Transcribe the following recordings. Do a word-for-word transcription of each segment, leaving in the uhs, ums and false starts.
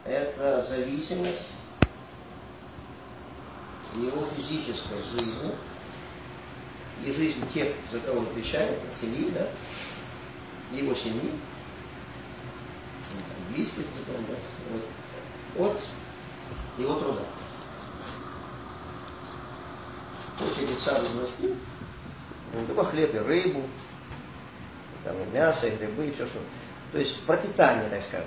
это зависимость его физической жизни и жизни тех, за кого он отвечает, от семьи, да, его семьи, близких, да, вот, от его труда. После лица возрастут, только хлеб и рыбу, там, и мясо, и грибы, и все, что. То есть пропитание, так скажем.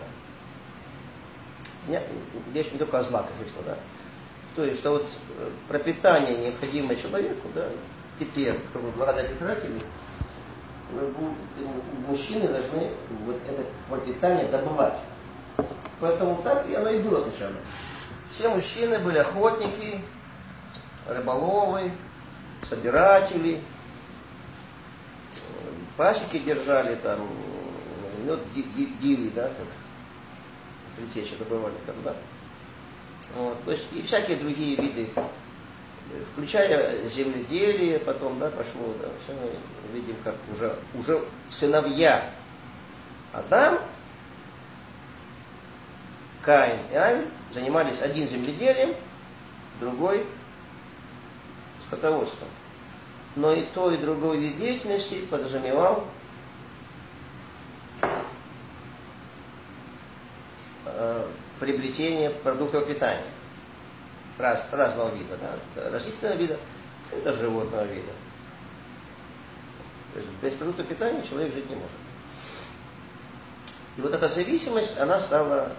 Речь не только о злаках вышла, да. То есть, что вот пропитание, необходимое человеку, да, теперь, благодаря Петратели, мужчины должны вот это пропитание добывать. Поэтому так и оно и было сначала. Все мужчины были охотники, рыболовы, собиратели, пасеки держали, там, мед дивный, да, как предтечи добывали там, да. Вот, то есть и всякие другие виды, включая земледелие, потом, да, пошло, да, все мы видим, как уже, уже сыновья Адам, Каин и Авель занимались один земледелием, другой скотоводством. Но и то, и другой вид деятельности подразумевал э, приобретение продуктов питания раз, разного вида, да, от растительного вида, это животного вида. То есть без продуктов питания человек жить не может. И вот эта зависимость, она стала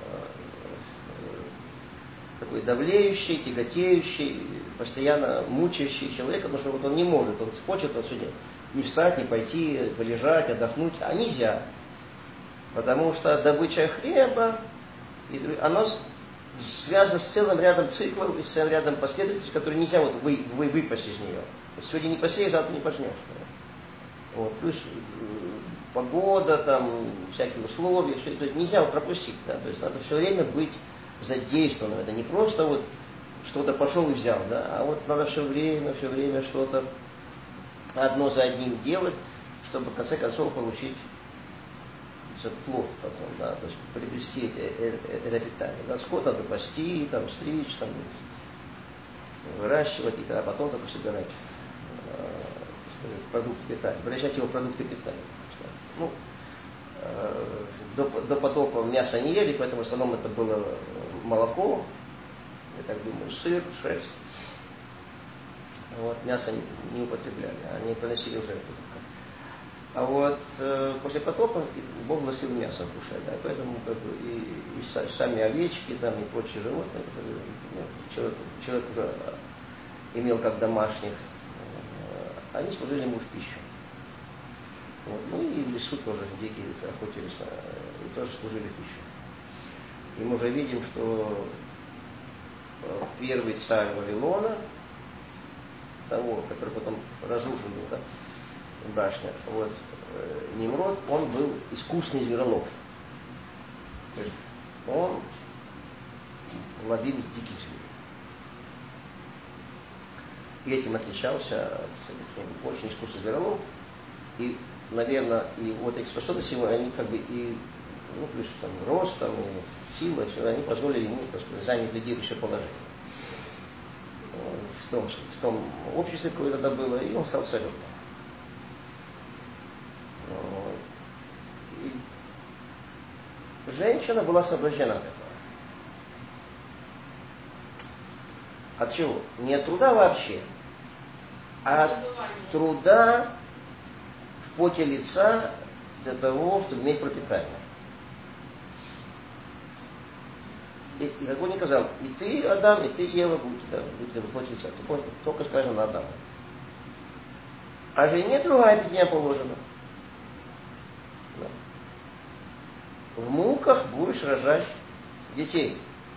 такой давлеющий, тяготеющий, постоянно мучающий человека, потому что вот он не может, он хочет вот сегодня не встать, не пойти, полежать, отдохнуть, а нельзя. Потому что добыча хлеба, она связана с целым рядом циклов и с целым рядом последовательностей, которые нельзя вот вы, вы, выпасть из нее. Сегодня не посеешь, завтра не пожнешь. Вот. Плюс погода, там, всякие условия, все это нельзя вот пропустить. Да? То есть надо все время быть задействованным. Это не просто вот что-то пошел и взял, да, а вот надо все время, все время что-то одно за одним делать, чтобы в конце концов получить плод потом, да, то есть приобрести это, это, это питание. Да, скот надо пасти, там, стричь, там, выращивать, и тогда потом только собирать э, продукты питания, превращать его в продукты питания. Ну, э, до, до потопа мясо не ели, поэтому в основном это было молоко, я так думаю, сыр, шерсть. Вот, мясо не, не употребляли, они приносили уже это. А вот э, после потопа Бог носил мясо кушать, да, поэтому как бы, и, и сами овечки там, и прочие животные, которые, ну, человек, человек уже имел как домашних, э, они служили ему в пищу. Вот. Ну и в лесу тоже дикие охотились, и тоже служили в пищу. И мы уже видим, что первый царь Вавилона, того, который потом разрушен был, да, башня, вот, Нимрод, он был искусный зверолов. То есть он ловил диких зверей. И этим отличался от очень искусный зверолов. И, наверное, и вот эти способности его, они как бы и, ну, плюс там рост, там, и сила, все, они позволили ему, так сказать, занять лидирующее положение в том, в том обществе, какое тогда было, и он стал царем. И женщина была освобождена от этого. От чего? Не от труда вообще, а от труда в поте лица для того, чтобы иметь пропитание. И, и как он не сказал, и ты, Адам, и ты, Ева, будете, да, будете в поте лица. Только скажем на Адама. А жене другая пятня положена. В муках будешь рожать детей.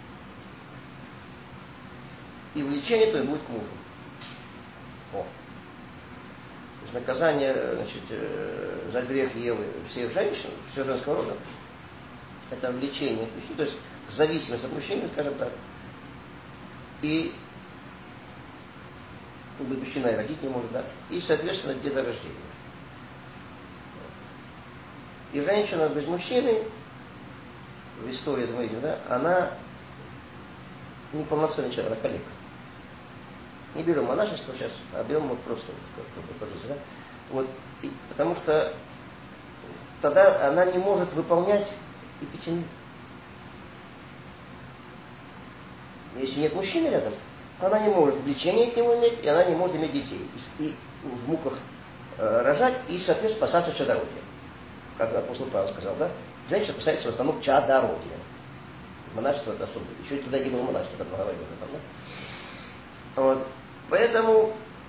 И влечение твое будет к мужу. О. То есть наказание, значит, за грех Евы всех женщин, всего женского рода, это влечение к мужчине, то есть зависимость от мужчины, скажем так. И мужчина и родить не может, да. И, соответственно, деторождение. И женщина без мужчины в истории, это мы видим, да, она неполноценный человек, она калека. Не берем монашество сейчас, а берем вот просто вот, да? Вот, и, потому что тогда она не может выполнять эпитемию. Если нет мужчины рядом, она не может влечения к нему иметь, и она не может иметь детей. И, и в муках э, рожать, и, соответственно, спасаться чадородием. Как апостол Павел сказал, да? Женщина спасается в основном чадородием. Монашество это особо. Еще и туда не было монашества, как мы говорили об этом, да? Вот. Поэтому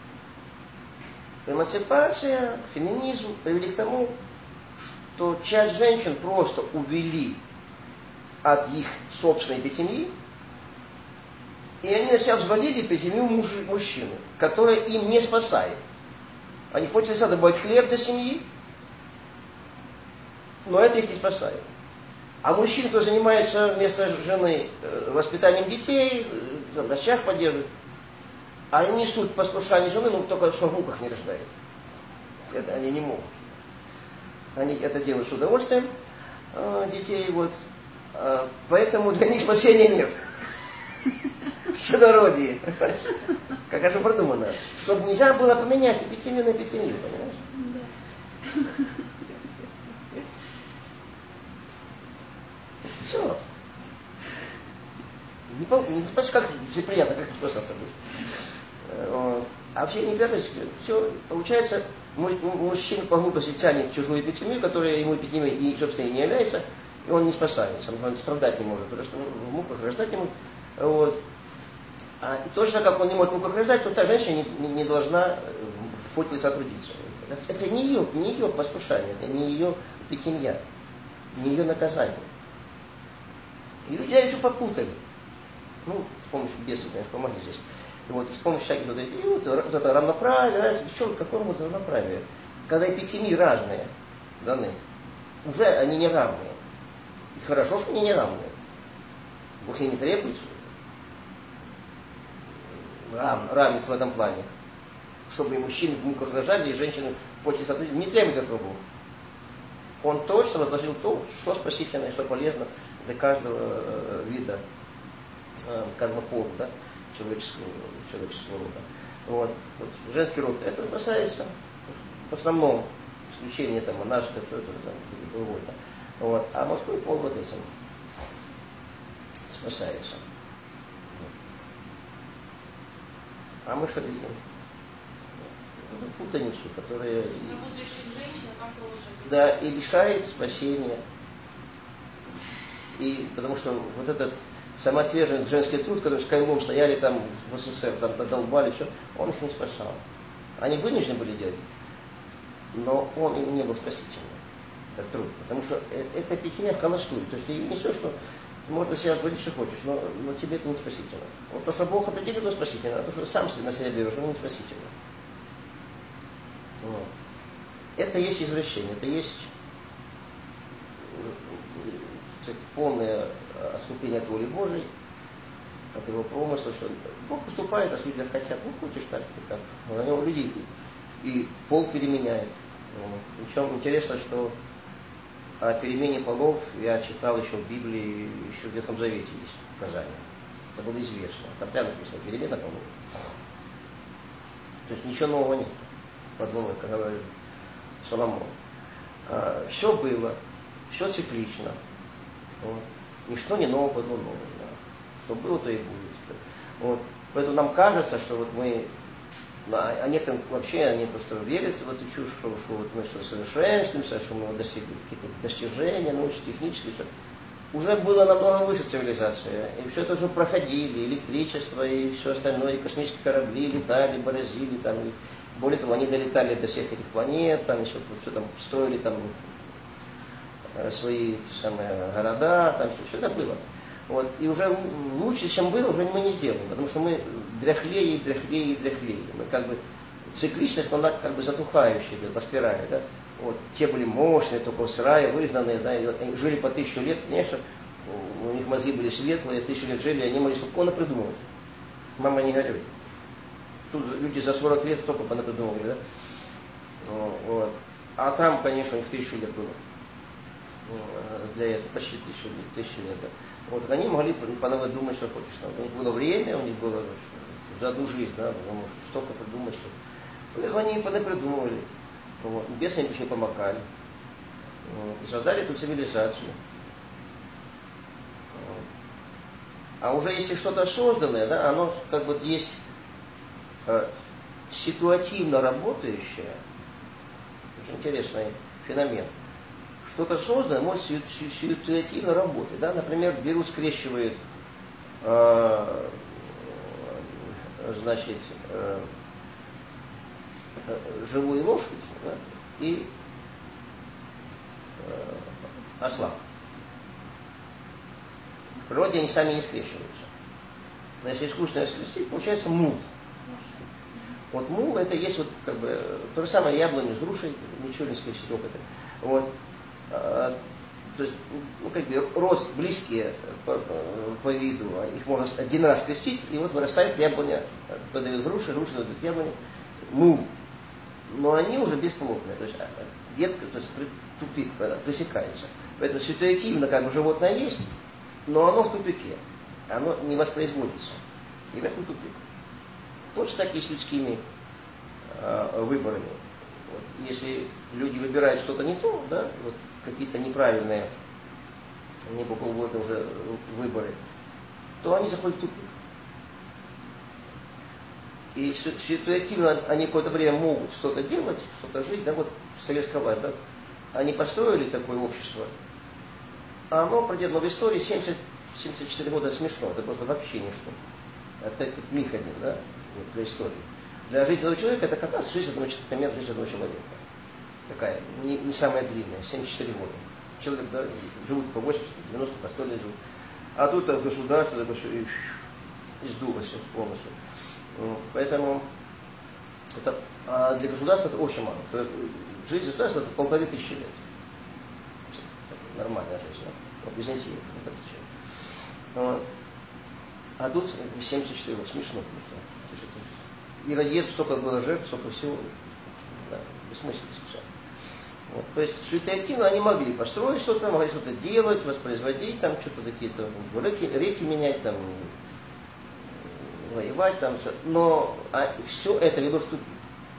эмансипация, феминизм привели к тому, что часть женщин просто увели от их собственной эпитемии, и они на себя взвалили эпитемию муж, мужчины, которая им не спасает. Они хотят добывать хлеб для семьи, но это их не спасает. А мужчины, кто занимается вместо жены воспитанием детей, в дочах поддерживают, они несут послушание жены, но только что в муках не рождают. Это они не могут. Они это делают с удовольствием, детей, вот. Поэтому для них спасения нет. В чадородии. Как же продумано. Чтобы нельзя было поменять эпитемию на эпитемию, понимаешь? Да. Все. Не, пол, не спрашивай, как все приятно, как спасаться будет. Вот. А вообще неприятность, все, получается, мужчина по глупости тянет чужую эпитемию, которая ему эпитемией, и, собственно, и не является, и он не спасается, он страдать не может, потому что в муках рождать не может. Вот. А, и точно как он не может в муках рождать, то та женщина не, не, не должна в поте лица трудиться. Это, это не ее, не ее послушание, это не ее эпитемия, не ее наказание. И люди еще попутали. Ну, с помощью бесов, конечно, помогли здесь. И вот с помощью всяких вот этих, и вот, вот это равноправие, знаете, в чем, какое вот равноправие? Когда эпитемии разные даны, уже они не равные. И хорошо, что они не равные. Бог ей не требует рав, равенства в этом плане. Чтобы и мужчины в муках рожали, и женщины в поте сотрудничали. Не требует этого Бог. Он точно возложил то, что спасительно и что полезно для каждого э, вида, э, каждого пола, да, человеческого, человеческого рода. Вот. Вот. Женский род это спасается в основном, исключение там монашества, все это там, другое, да. Вот. А мужской пол вот этим спасается. А мы что видим? Путаницу, которая и, да, и лишает спасения. И потому что вот этот самоотверженный женский труд, который с кайлом стояли там в СССР, там долбали, все, он их не спасал. Они вынуждены были делать, но он им не был спасительным, этот труд. Потому что это эпитемия в холостую. То есть ты несешь, что можно себя говорить, что хочешь, но, но тебе это не спасительно. Вот то, что Бог определил, то спасительно, а то, что сам на себя берешь, оно не спасительно. Вот. Это есть извращение, это есть полное отступление от воли Божией, от его промысла, что Бог поступает, а люди хотят, ну хочешь так, и так. На него люди и пол переменяет. Причем интересно, что о перемене полов я читал еще в Библии, еще в Ветхом Завете есть указание. Это было известно. Там прямо написано, перемена полов. То есть ничего нового нет. Продумал, как говорит Соломон. А, все было, все циклично. Вот. Ничто не нового было нового. Да. Что было, то и будет. Вот. Поэтому нам кажется, что вот мы, а некоторым вообще они просто верят в эту чушь, что, что вот мы что совершенствуемся, что мы достигли какие-то достижения научно-технические. Что уже было намного выше цивилизация. И все это уже проходили, электричество и все остальное, и космические корабли летали, бороздили там. И более того, они долетали до всех этих планет, там еще все там строили там свои те самые города, там все, все это было. Вот. И уже лучше, чем было, уже мы не сделаем, потому что мы дряхлее, дряхлее, дряхлее. Мы как бы цикличность, она как бы затухающая, по спирали, да. Вот. Те были мощные, только с рая выгнанные, да, и вот они жили по тысячу лет, конечно, у них мозги были светлые, тысячу лет жили, они могли спокойно придумывать. Мама не горюй. Тут люди за сорок лет только понапридумывали, да. Вот. А там, конечно, у них тысячу лет было. для этого, почти тысячи, тысячи лет. Вот, они могли по-новому думать, что хочешь. Там. У них было время, у них было за одну жизнь, да, столько придумать, что... Поэтому они понапридумывали. Вот. Бесы им не помогали. Вот. И создали эту цивилизацию. Вот. А уже если что-то созданное, да, оно как бы есть э, ситуативно работающее, очень интересный феномен. Что-то созданное может ситуативно работать. Да? Например, берут, скрещивают э, значит, э, живую лошадь, да, и э, осла. В природе они сами не скрещиваются. Но если искусственно скрестить, получается мул. Вот мул это есть вот как бы то же самое яблони с грушей, ничего не скрестить опыта. Вот. А, то есть, ну, как бы рост близкие по, по виду, их можно один раз скрестить, и вот вырастает яблоня, подают груши, груши дают яблони, мул. Но они уже бесплодные, то есть ветка, то есть тупик пресекается. Поэтому ситуативно как бы животное есть, но оно в тупике, оно не воспроизводится. И в этом тупик. Точно так и с людскими э, выборами. Вот, если люди выбирают что-то не то, да, вот какие-то неправильные, не по полгода уже выборы, то они заходят в тупик. И ситуативно они какое-то время могут что-то делать, что-то жить, да, вот советская власть, да, они построили такое общество, а оно пройдет, но в истории семьдесят семьдесят четыре года смешно, это просто вообще ничто. Это как миг один, да, вот, для истории. Для жизни одного человека это как раз жизнь одного, например, жизнь одного человека. Такая, не, не самая длинная, семьдесят четыре года. Человек, да, живут по восемьдесят, девяносто, по сто лет живут. А тут так, государство такое все и, и сдулось полностью. Поэтому это, а для государства это очень мало. Жизнь государства это полторы тысячи лет. Нормальная жизнь, да? Вот Византия, полторы тысячи лет. Вот. А тут семьдесят четыре года, смешно просто. И ради этого столько было жертв, столько всего. Да, бессмысленно сказать. Вот. То есть ситуативно они могли построить что-то, могли что-то делать, воспроизводить, там что-то какие-то реки, реки менять, там воевать, там все. Но а, все это вело в тупик.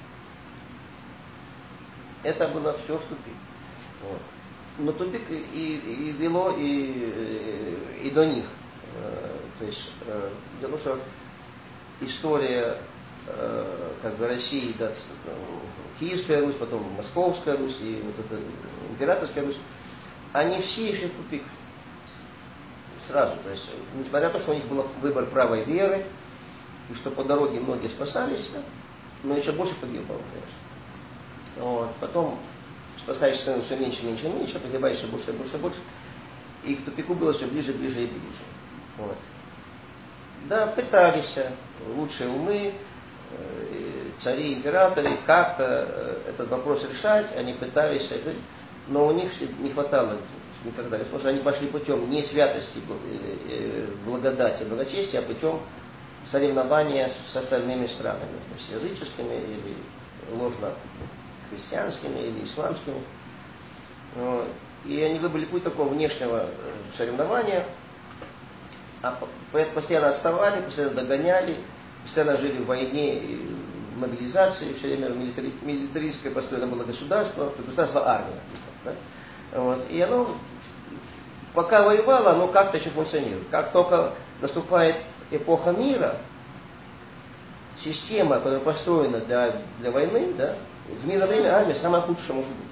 Это было все в тупик. Вот. Но тупик и, и, и вело и, и, и до них. То есть, потому что история как бы России, да, Киевская Русь, потом Московская Русь и вот эта Императорская Русь, они все шли в тупик сразу. То есть, несмотря на то, что у них был выбор правой веры, и что по дороге многие спасались, но еще больше погибло, конечно. Вот. Потом спасаешься все меньше, меньше, меньше, погибаешь все больше, больше, больше. И к тупику было все ближе, ближе и ближе. Вот. Да, пытались лучшие умы, цари, императоры, как-то этот вопрос решать, они пытались, но у них не хватало никогда, потому что они пошли путем не святости, благодати, благочестия, а путем соревнования с остальными странами, то есть языческими или ложно христианскими или исламскими. Вот. И они выбрали путь такого внешнего соревнования, а постоянно отставали, постоянно догоняли, постоянно жили в войне и в мобилизации, все время милитари, милитаристское построено было государство, государство армия. Да? Вот. И оно, пока воевало, оно как-то еще функционирует. Как только наступает эпоха мира, система, которая построена для, для войны, да, в мирное время армия самая худшая может быть.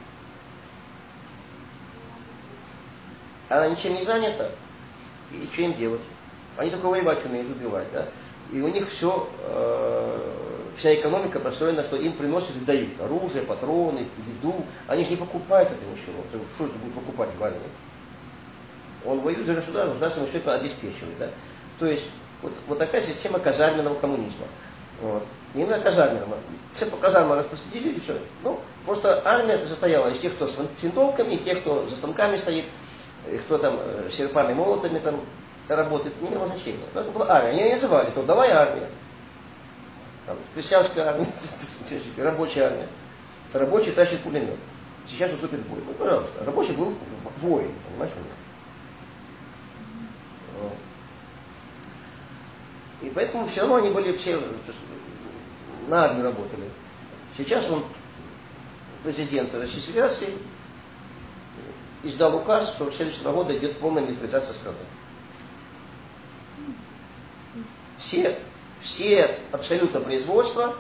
Она ничем не занята, и что им делать? Они только воевать умеют, убивать, да? И у них все, э, вся экономика построена, что им приносят и дают оружие, патроны, еду. Они же не покупают это ничего. Что это будет покупать в армии? Он воюет за государство, государство все это обеспечивает, да? То есть вот, вот такая система казарменного коммунизма. Вот. Именно казарменного. Все по казармам распределили, и все. Ну, просто армия это состояла из тех, кто с винтовками, тех, кто за станками стоит, и кто там э, серпами, молотами там работает, не имело значения. Но это была армия. Они не называли, то давай армия. Там, крестьянская армия, рабочая армия. Рабочий тащит пулемет. сейчас уступит в бой. Ну, пожалуйста, рабочий был воин, понимаешь? Вот. И поэтому все равно они были все на армию работали. Сейчас он, президент Российской Федерации, издал указ, что в следующем году идет полная милитаризация страны. Все, все абсолютно производства,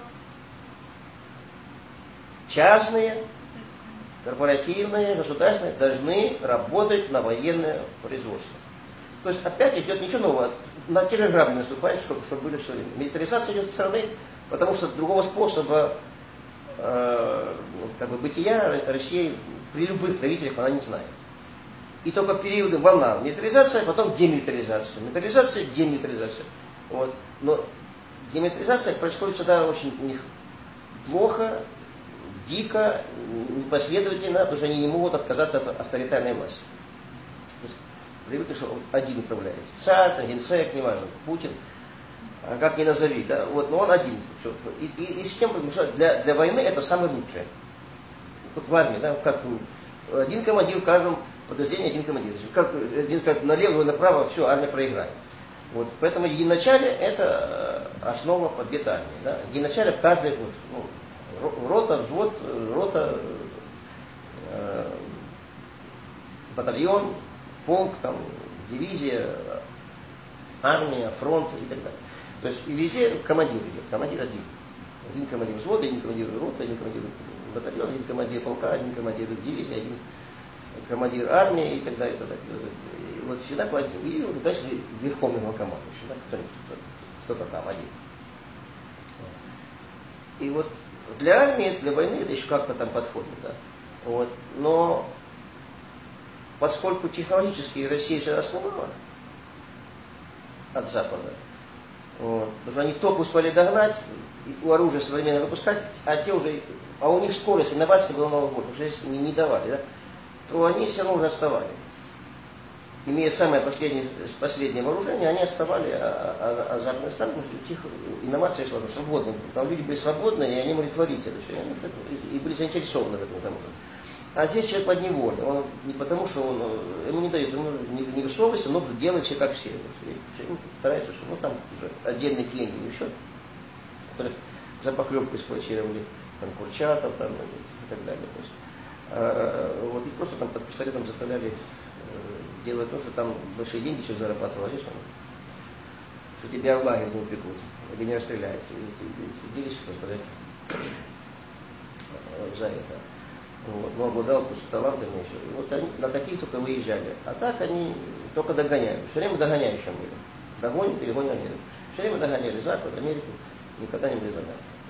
частные, корпоративные, государственные, должны работать на военное производство. То есть опять идет ничего нового. На те же грабли наступает, чтобы, чтобы были все время. Милитаризация идет в страны, потому что другого способа э, как бы, бытия России при любых правителях она не знает. И только периоды волна милитаризация, потом демилитаризация. Милитаризация, демилитаризация. Вот. Но демилитаризация происходит всегда очень у них плохо, дико, непоследовательно, потому что они не могут отказаться от авторитарной власти. Привыкли, что один управляет. Царь, там, генсек, неважно, Путин, а как ни назови, да, вот, но он один. И, и, и с тем, потому что для, для войны это самое лучшее. Вот в армии, да, как один командир в каждом подразделении, один командир. Как один скажет налево и направо, все, армия проиграет. Вот, поэтому единоначалие это основа победы армии. Да. Единоначалие в каждой, вот, ну, рота, взвод, рота, э, батальон, полк, там, дивизия, армия, фронт и так далее. То есть везде командир идет, командир один. Один командир взвода, один командир роты, один командир батальона, один командир полка, один командир дивизии, один командир армии и так далее. И так далее. И вот всегда один. И вот, дальше верховный главкомандующий, да, кто-нибудь, кто-то там один. И вот для армии, для войны это еще как-то там подходит. Да. Вот. Но поскольку технологически Россия всегда отставала от Запада, вот, потому что они только успели догнать, у оружия современное выпускать, а те уже, а у них скорость инновации была Нового года, уже не, не давали, да, то они все равно уже отставали. Имея самое последнее, последнее вооружение, они отставали, а, а, а западные страны, потому что у них инновация шла свободно. Там люди были свободны, и они могли творить это все, и были заинтересованы в этом тому же. А здесь человек подневольный. Он не потому, что он, ему не дают, ему не, не высовывается, но делает все как все. Вот, старается, что ну, там уже отдельные клиенты еще, которых за похлебку эксплуатировали, там Курчатов там, и так далее. То есть, а, вот, и просто там под пистолетом заставляли э, делать то, что там большие деньги все зарабатывало, а здесь он, что тебя в лагерь не упекут, или не расстреляют, и ты делишься, так сказать, за это. Вот, но обладал просто талантами еще. И вот они на таких только выезжали. А так они только догоняли. Все время догоняющим были. Догоним, перегоним Америку. Все время догоняли Запад, Америку, никогда не были заданы.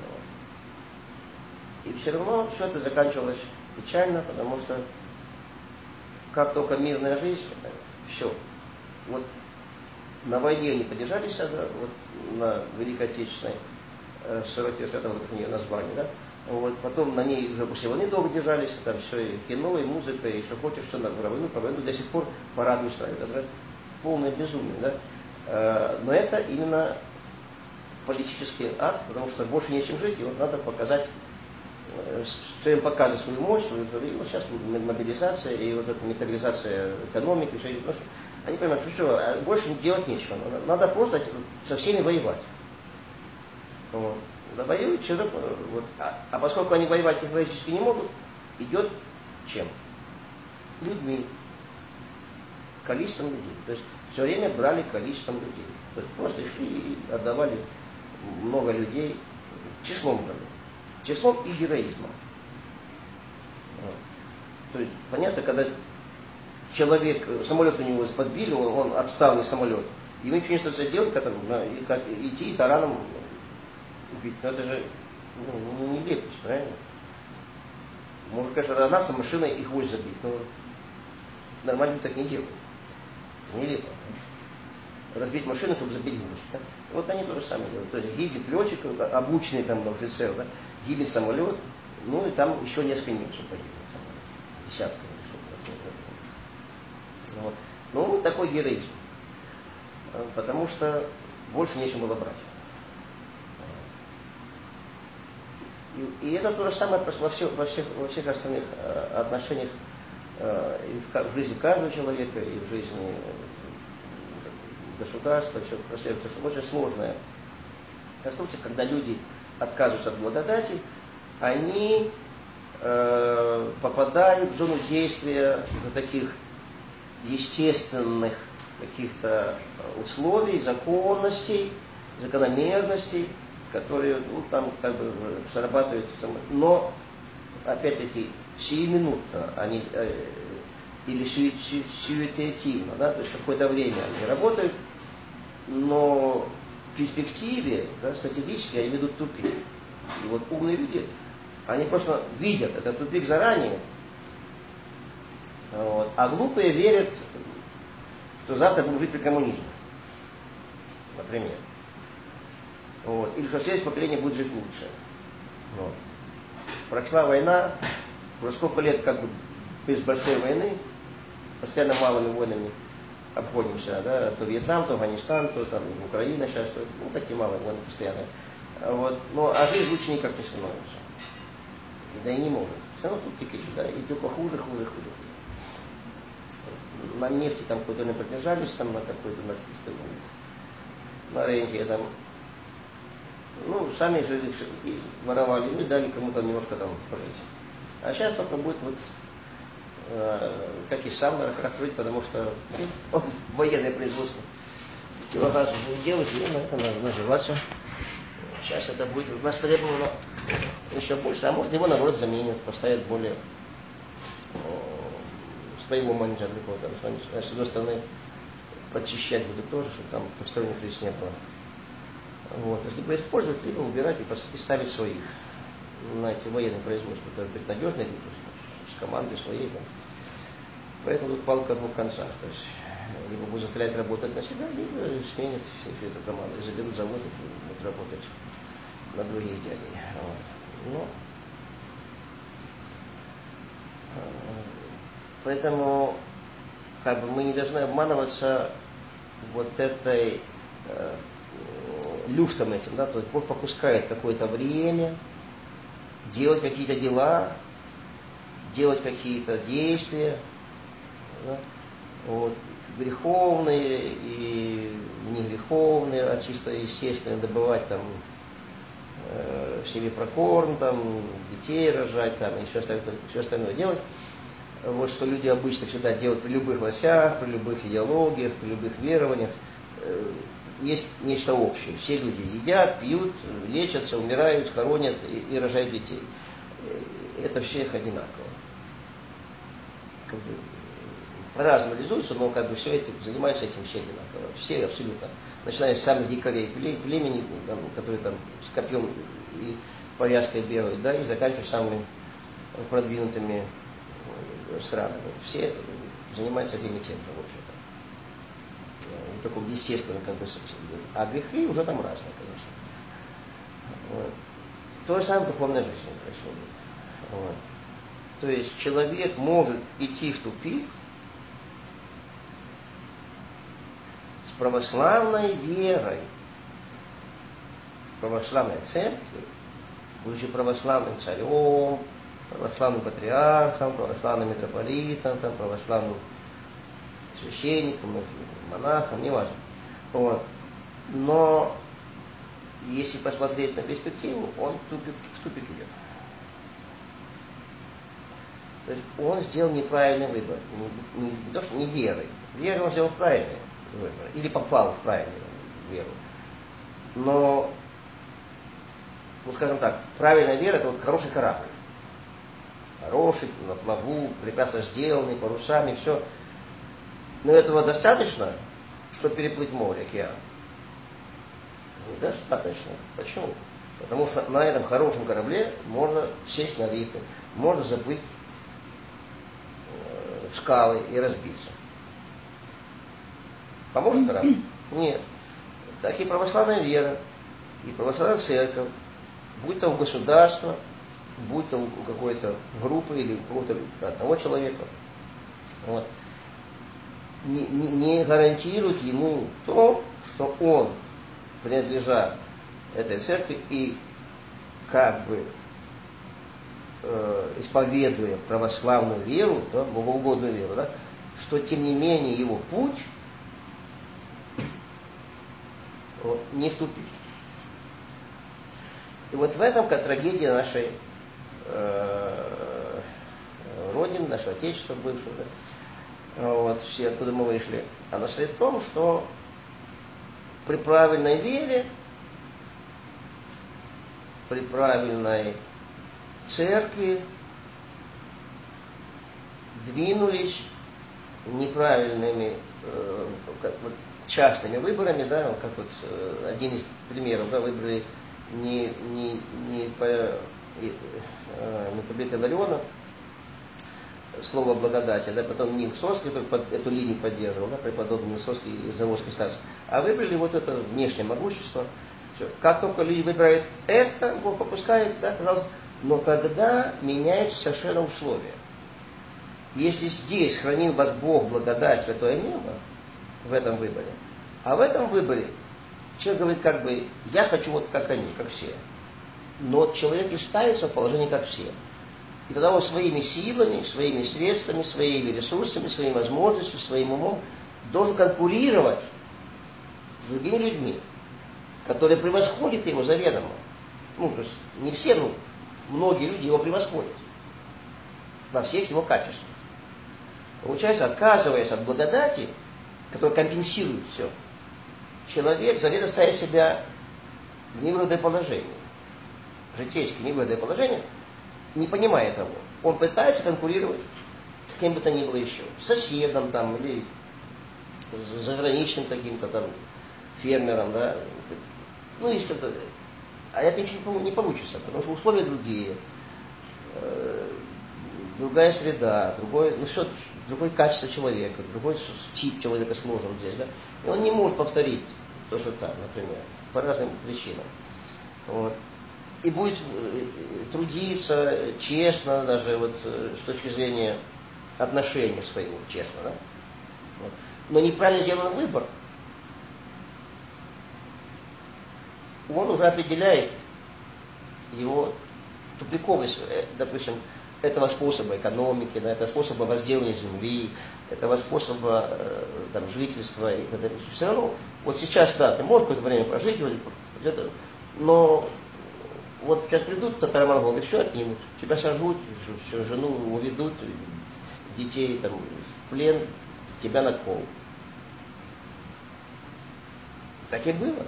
Вот. И все равно все это заканчивалось печально, потому что как только мирная жизнь, все. Вот на войне они поддержались, да, вот на Великой Отечественной, сорок лет когда вот у нее назвали, да. Вот, потом на ней уже после войны долго держались, там все и кино, и музыка, и что хочешь, все на про войну, про войну до сих пор парады устраивают. Это же полное безумие, да? Но это именно политический акт, потому что больше нечем жить, и вот надо показать, своим показать свою мощь, свою, и вот сейчас мобилизация, и вот эта металлизация экономики, все, ну, что, они понимают, что все, больше делать нечего, надо просто со всеми воевать. Вот. Да, воюют человек, вот. а, а поскольку они воевать технологически не могут, идет чем? Людьми. Количеством людей. То есть все время брали количеством людей. То есть просто шли и отдавали много людей, числом брали. Числом и героизмом. Вот. То есть понятно, когда человек, самолет у него подбили, он, он отсталый самолет, ему ничего не остается делать, как, и, как, идти и тараном убить. Но это же ну, не нелепость, правильно? Может, конечно, равнаться машиной и гвоздь забить, но нормально так не делают. Это нелепо. Разбить машину, чтобы забить гвоздь. Да? Вот они то же самое делают. То есть гибнет летчик, обученный там офицер, да? Гибнет самолет, ну и там еще несколько немцев погибнет. Десятка. Вот. Ну, вот такой героизм. Потому что больше нечем было брать. И И, и это то же самое во всех, во всех, во всех остальных э, отношениях э, и в, в жизни каждого человека, и в жизни э, государства, все происходит, потому что очень сложная конструкция, когда люди отказываются от благодати, они э, попадают в зону действия уже таких естественных каких-то условий, законностей, закономерностей, которые ну, там как бы срабатывают. Но, опять-таки, сиюминутно они, э, или ситуативно, да, то есть какое-то время они работают, но в перспективе, да, стратегически они ведут тупик. И вот умные люди, они просто видят этот тупик заранее, вот, а глупые верят, что завтра будем жить при коммунизме, например. Вот. Или что следующее поколение будет жить лучше. Вот. Прошла война, уже сколько лет как бы без большой войны, постоянно малыми войнами обходимся, да, то Вьетнам, то Афганистан, то там Украина сейчас, то, ну такие малые войны постоянно. Вот. Но, а жизнь лучше никак не становится. И да и не может. Все равно тут тикаешь, да, и только хуже, хуже, хуже, хуже. На нефти там какой-то не продержались, там на какой-то на, на ренте там. Ну, сами жили и воровали, и дали кому-то немножко там пожить. А сейчас только будет вот, э, как и сам, хорошо жить, потому что ну, военное производство килограмм будет делать, и на это надо наживаться. Сейчас это будет востребовано еще больше, а может его наоборот заменят, поставят более э, своего менеджера какого-то, потому что они, с одной стороны, подчищать будут тоже, чтобы там посторонних лиц не было. Вот. То есть либо использовать, либо убирать и ставить своих. Знаете, военное производство, это надежное, с командой своей. Да. Поэтому тут палка о двух концах. То есть либо будут заставлять работать на себя, либо сменят всю эту команду и заберут завод и будут работать на других дядей. Вот. Но, поэтому как бы, мы не должны обманываться вот этой э, люфтом этим, да, то есть Бог попускает какое-то время делать какие-то дела, делать какие-то действия, да, вот, греховные и не греховные, а чисто естественные, добывать там э, себе прокорм, там, детей рожать, там, и все остальное, все остальное делать. Вот что люди обычно всегда делают при любых властях, при любых идеологиях, при любых верованиях. Э, есть нечто общее. Все люди едят, пьют, лечатся, умирают, хоронят и, и рожают детей. Это всех одинаково. Как бы, по-разному реализуются, но как бы все этим, занимаются этим все одинаково. Все абсолютно. Начиная с самых дикарей племени, там, которые там с копьем и повязкой бегают, да, и заканчивая самыми продвинутыми странами. Все занимаются тем и тем же, в общем-то. В таком естественном, как бы, а грехи уже там разные, конечно. Вот. То же самое в духовной жизни происходит. Вот. То есть человек может идти в тупик с православной верой, в православной церкви, будучи православным царем, православным патриархом, православным митрополитом, там, православным священником, монахом, неважно. Вот. Но если посмотреть на перспективу, он в тупик, в тупик идет. То есть он сделал неправильный выбор. Не, не, не то, что не верой. Верой он сделал правильный выбор. Или попал в правильную веру. Но, ну скажем так, правильная вера — это вот хороший корабль. Хороший, на плаву, прекрасно сделанный, парусами, все. Но этого достаточно, чтобы переплыть море, океан? Недостаточно. Почему? Потому что на этом хорошем корабле можно сесть на рифы, можно заплыть в скалы и разбиться. Поможет корабль? Нет. Так и православная вера, и православная церковь, будь то у государства, будь то у какой-то группы или у какого-то одного человека, вот, не, не, не гарантирует ему то, что он, принадлежа этой церкви и как бы э, исповедуя православную веру, да, богоугодную веру, да, что тем не менее его путь вот, не в тупик. И вот в этом трагедия нашей э, Родины, нашего Отечества бывшего, да, вот, все, откуда мы вышли. Оно стоит в том, что при правильной вере, при правильной церкви двинулись неправильными, э, как вот, частными выборами, да, как вот э, один из примеров, да, выбрали не, не, не по э, митрополита Илариона, слово благодати, да, потом Нил Сосский, который под эту линию поддерживал, да, преподобный Нил Сосский и Заволжский старец, а выбрали вот это внешнее могущество. Все. Как только люди выбирают это, Бог попускает, да, пожалуйста, но тогда меняются совершенно условия. Если здесь хранил вас Бог благодать, святое небо, в этом выборе, а в этом выборе человек говорит, как бы, я хочу вот как они, как все. Но человек и ставится в положение, как все. И тогда он своими силами, своими средствами, своими ресурсами, своими возможностями, своим умом должен конкурировать с другими людьми, которые превосходят его заведомо. Ну, то есть не все, но многие люди его превосходят во всех его качествах. Получается, отказываясь от благодати, которая компенсирует все, человек заведомо ставит себя в невыгодное положение, житейское невыгодное положение, не понимая того. Он пытается конкурировать с кем бы то ни было еще. С соседом там, или с заграничным каким-то там фермером, да. Ну и что-то. А это ничего не получится, потому что условия другие, э, другая среда, другое, ну все, другое качество человека, другой тип человека сложен здесь, да. И он не может повторить то, что там, например, по разным причинам. Вот. И будет трудиться честно, даже вот с точки зрения отношения своего, честно, да? Вот. Но неправильно сделан выбор. Он уже определяет его тупиковость, допустим, этого способа экономики, да, этого способа возделывания земли, этого способа э, там, жительства и так далее. Все равно, вот сейчас, да, ты можешь какое-то время прожить, но вот сейчас придут татаро-монголы, все отнимут, тебя сожгут, все, жену уведут, детей там, в плен, тебя на кол. Так и было.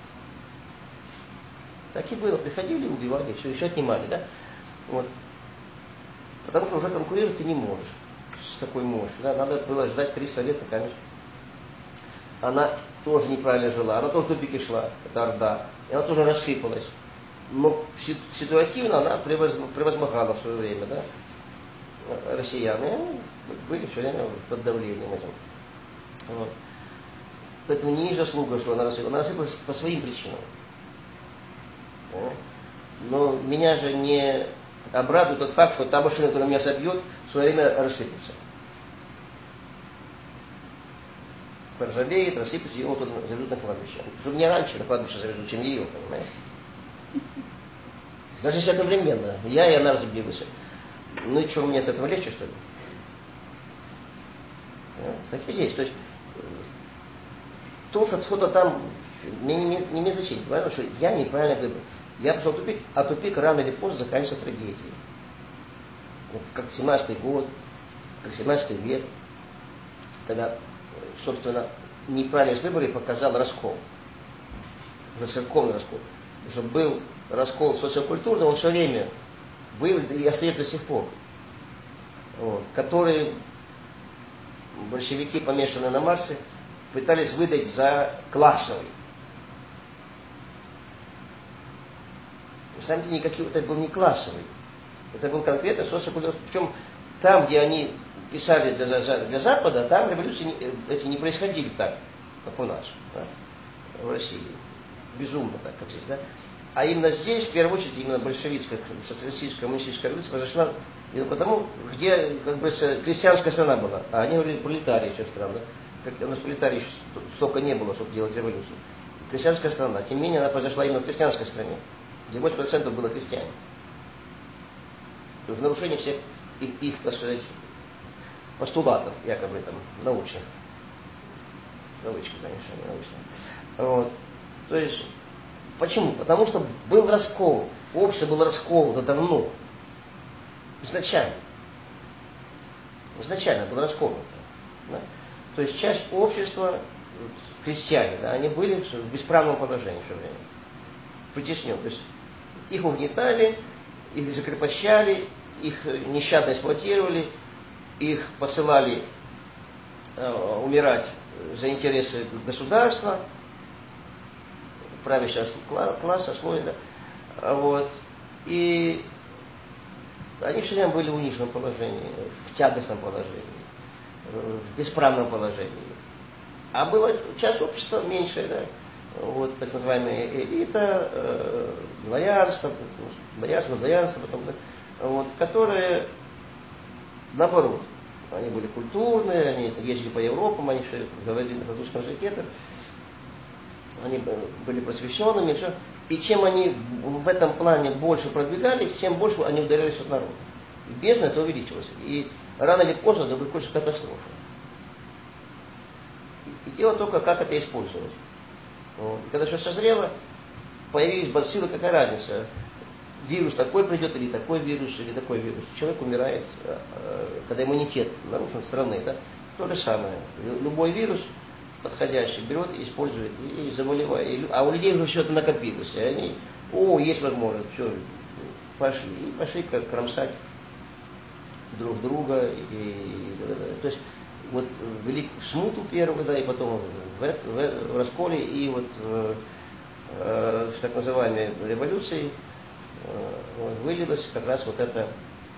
Так и было. Приходили, убивали, все, еще отнимали, да? Вот. Потому что уже конкурировать ты не можешь с такой мощью. Да? Надо было ждать триста лет, конечно. Она тоже неправильно жила, она тоже в тупике шла, это Орда, и она тоже рассыпалась. Но ситуативно она превозмогала в свое время, да, россияне, они были все время под давлением этим. Вот. Поэтому не их заслуга, что она рассыпалась, она рассыпалась по своим причинам. Но меня же не обрадует тот факт, что та машина, которая меня собьет, в свое время рассыпется. Поржавеет, рассыпется, его тут заведут на кладбище. Чтобы меня раньше на кладбище завезут, чем ее, понимаете? Даже если одновременно. Я и она разобьемся. Ну и что, мне от этого легче, что ли? Так и здесь. То есть, то, что кто-то там, мне не, не, не имеет значения. Важно, что я неправильно выбрал. Я пошел в тупик, а тупик рано или поздно заканчивается трагедией. Вот как семнадцатый год, как семнадцатый век, когда, собственно, неправильность выбора показал раскол. Уже церковный раскол. Уже был раскол социокультурный, он все время был и остается до сих пор. Вот, который большевики, помешанные на Марсе, пытались выдать за классовый. На самом деле никакой, это был не классовый. Это был конкретно социокультурный. Причем там, где они писали для, для, для Запада, там революции эти не происходили так, как у нас, да, в России. Безумно так, как здесь, да. А именно здесь, в первую очередь, именно большевистская, социалистическая, коммунистическая революция произошла именно потому, где, как бы, крестьянская страна была. А они говорили, пролетарии всех стран, да. Как у нас пролетарий еще столько не было, чтобы делать революцию. Крестьянская страна. Тем не менее, она произошла именно в крестьянской стране, где восемьдесят процентов было крестьяне. в нарушении всех их, их, так сказать, постулатов, якобы там, научных. Научки, конечно, не научные. Вот. То есть, почему? Потому что был раскол. Общество было расколото давно. Изначально. Изначально было расколото. Да? То есть, часть общества, крестьяне, да, они были в бесправном положении все время. Притеснен. То есть, их угнетали, их закрепощали, их нещадно эксплуатировали, их посылали э, умирать за интересы государства, правящего класса, слоя, да. Вот. И они все время были в униженном положении, в тягостном положении, в бесправном положении. А была часть общества меньшая, да, вот так называемая элита, э, дворянство, боярство, дворянство, потом, да, вот, которые, наоборот, они были культурные, они ездили по Европам, они все говорили на воздушном языке, они были просвещенными, все. И чем они в этом плане больше продвигались, тем больше они ударялись от народа. И бездна это увеличилась. И рано или поздно это будет кончиться катастрофа. И дело только, как это использовать. Вот. И когда все созрело, появились бациллы, какая разница, вирус такой придет, или такой вирус, или такой вирус. Человек умирает, когда иммунитет нарушен страны, да, то же самое. Любой вирус подходящий берет и использует, и заболевает. А у людей уже все это накопилось, и они, о, есть возможность, все, пошли. И пошли как кромсать друг друга. И, и, то есть, вот велик смуту первую, да, и потом в, в, в расколе, и вот в, в так называемой революции э, вылилась как раз вот эта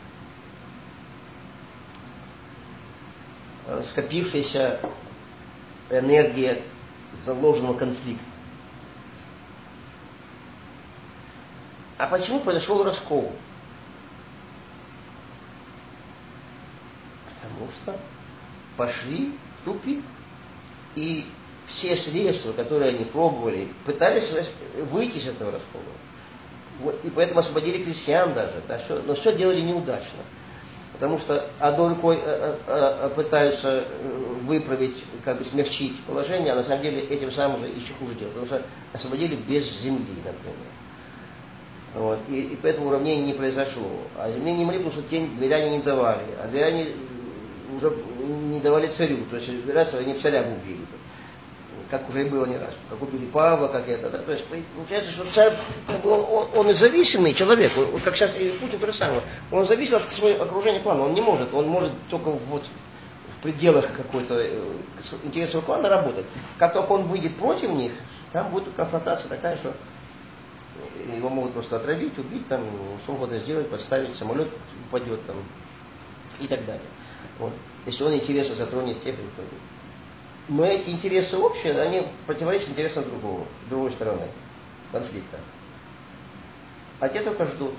скопившаяся энергия заложенного конфликта. А почему произошел раскол? Потому что пошли в тупик. И все средства, которые они пробовали, пытались выйти из этого раскола. Вот, и поэтому освободили крестьян даже. Да, все, но все делали неудачно. Потому что одной рукой э, э, пытаются выправить, как бы смягчить положение, а на самом деле этим самым же еще хуже делают. Потому что освободили без земли, например. Вот, и, и поэтому уравнение не произошло. А земли не могли, потому что те дворяне не давали. А дворяне уже не давали царю. То есть раз они царя убили. Как уже и было не раз. Как убили Павла, как это. Да? То есть получается, что царь, он, он, он независимый человек. Он, как сейчас и Путин то же самое. Он зависит от своего окружения клана. Он не может. Он может только вот в пределах какой-то интересного клана работать. Как только он выйдет против них, там будет конфронтация такая, что его могут просто отравить, убить, там, что угодно сделать, подставить, самолет упадет там, и так далее. Вот. Если он интересы затронет тех или других. Но эти интересы общие, они противоречат интересам другого, другой стороны конфликта. А те только ждут.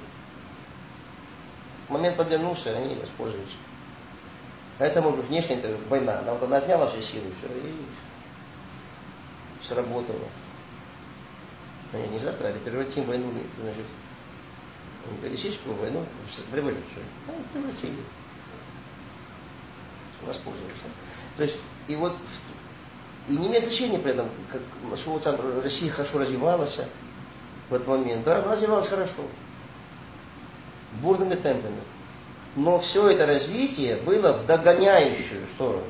Момент подвернулся, они воспользуются. Поэтому внешняя война, она, вот она отняла все силы, все, и сработало. Они не заставили, превратим войну, значит, в политическую войну, в революцию. Ну, превратили. Воспользовались. То есть, и вот, и не имеет значения при этом, как, что вот там Россия хорошо развивалась в этот момент. Да, она развивалась хорошо. Бурными темпами. Но все это развитие было в догоняющую сторону,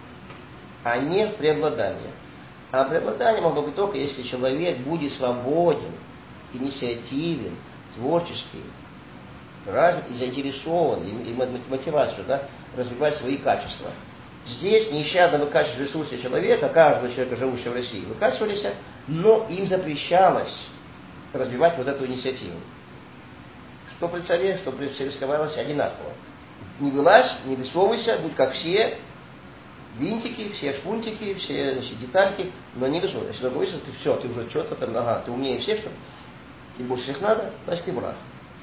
а не в преобладание. А преобладание могло быть только, если человек будет свободен, инициативен, творческий, разный и заинтересован, и мотивацию, да, развивать свои качества. Здесь нещадно выкачивать ресурсы человека, каждого человека, живущего в России, выкачивались, но им запрещалось развивать вот эту инициативу. Что при царе, что при Всерисковалось одинаково. Не вылазь, не высовывайся, будь как все, винтики, все шпунтики, все, значит, детальки, но не высовывайся. Если высовывайся, ты все, ты уже что-то там, ага, ты умнее всех, что ли? Тебе больше всех надо, значит, ты враг.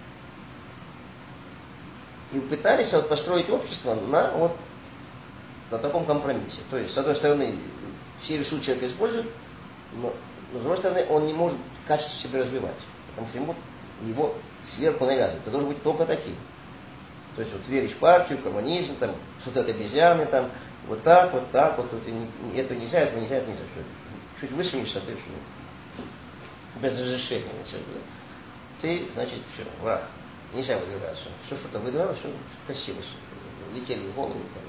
И пытались вот построить общество на, вот, на таком компромиссе. То есть, с одной стороны, все ресурсы человека используют, но, но с другой стороны, он не может качество себе развивать. Потому что ему его сверху навязывают. Ты должен быть только таким. То есть вот веришь в партию, коммунизм, там, что-то это обезьяны, там, вот так, вот так, вот, вот и этого нельзя, этого нельзя, это нельзя. Чуть высмеешься, ты что? Без разрешения. Ты, значит, все, враг. Нельзя выдвигаться. Все что-то выдвигалось, все косилось. Летели головы. Там,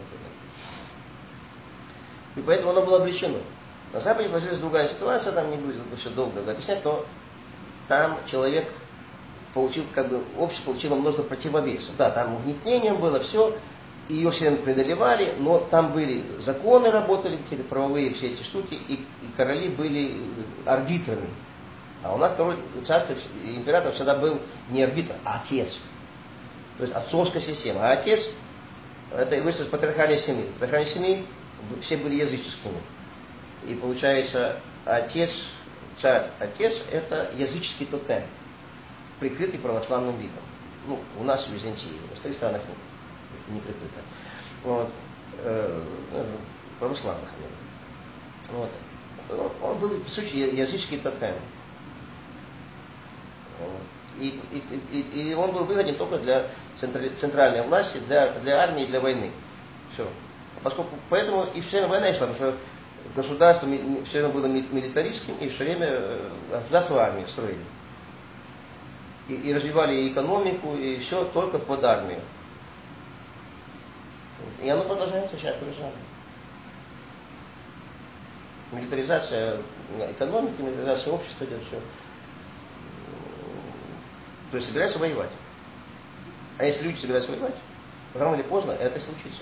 и поэтому оно было обречено. На Западе сложилась другая ситуация, там не будет это все долго объяснять, но там человек получил, как бы, общество получило множество противовесов. Да, там угнетение было, все, ее все преодолевали, но там были законы, работали, какие-то правовые все эти штуки, и, и короли были арбитрами. А у нас король, царь, император всегда был не арбитр, а отец. То есть отцовская система. А отец, это вышла из патриархальной семьи. В патриархальной семьи все были языческими. И получается, отец, царь, отец, это языческий тотем, прикрытый православным видом. Ну, у нас в Византии, в остальных странах не, не прикрыто. Вот. Э, православных. Вот. Он был, по сути, языческий тотем. И, и, и, и он был выгоден только для центральной власти, для, для армии и для войны. Все. Поскольку, поэтому и все время война шла, потому что государство все время было милитаристским, и все время государство армию строили. И, и развивали и экономику, и все только под армию. И оно продолжается сейчас то же самое. Милитаризация экономики, милитаризация общества идет все. То есть собираются воевать. А если люди собираются воевать, рано или поздно это случится.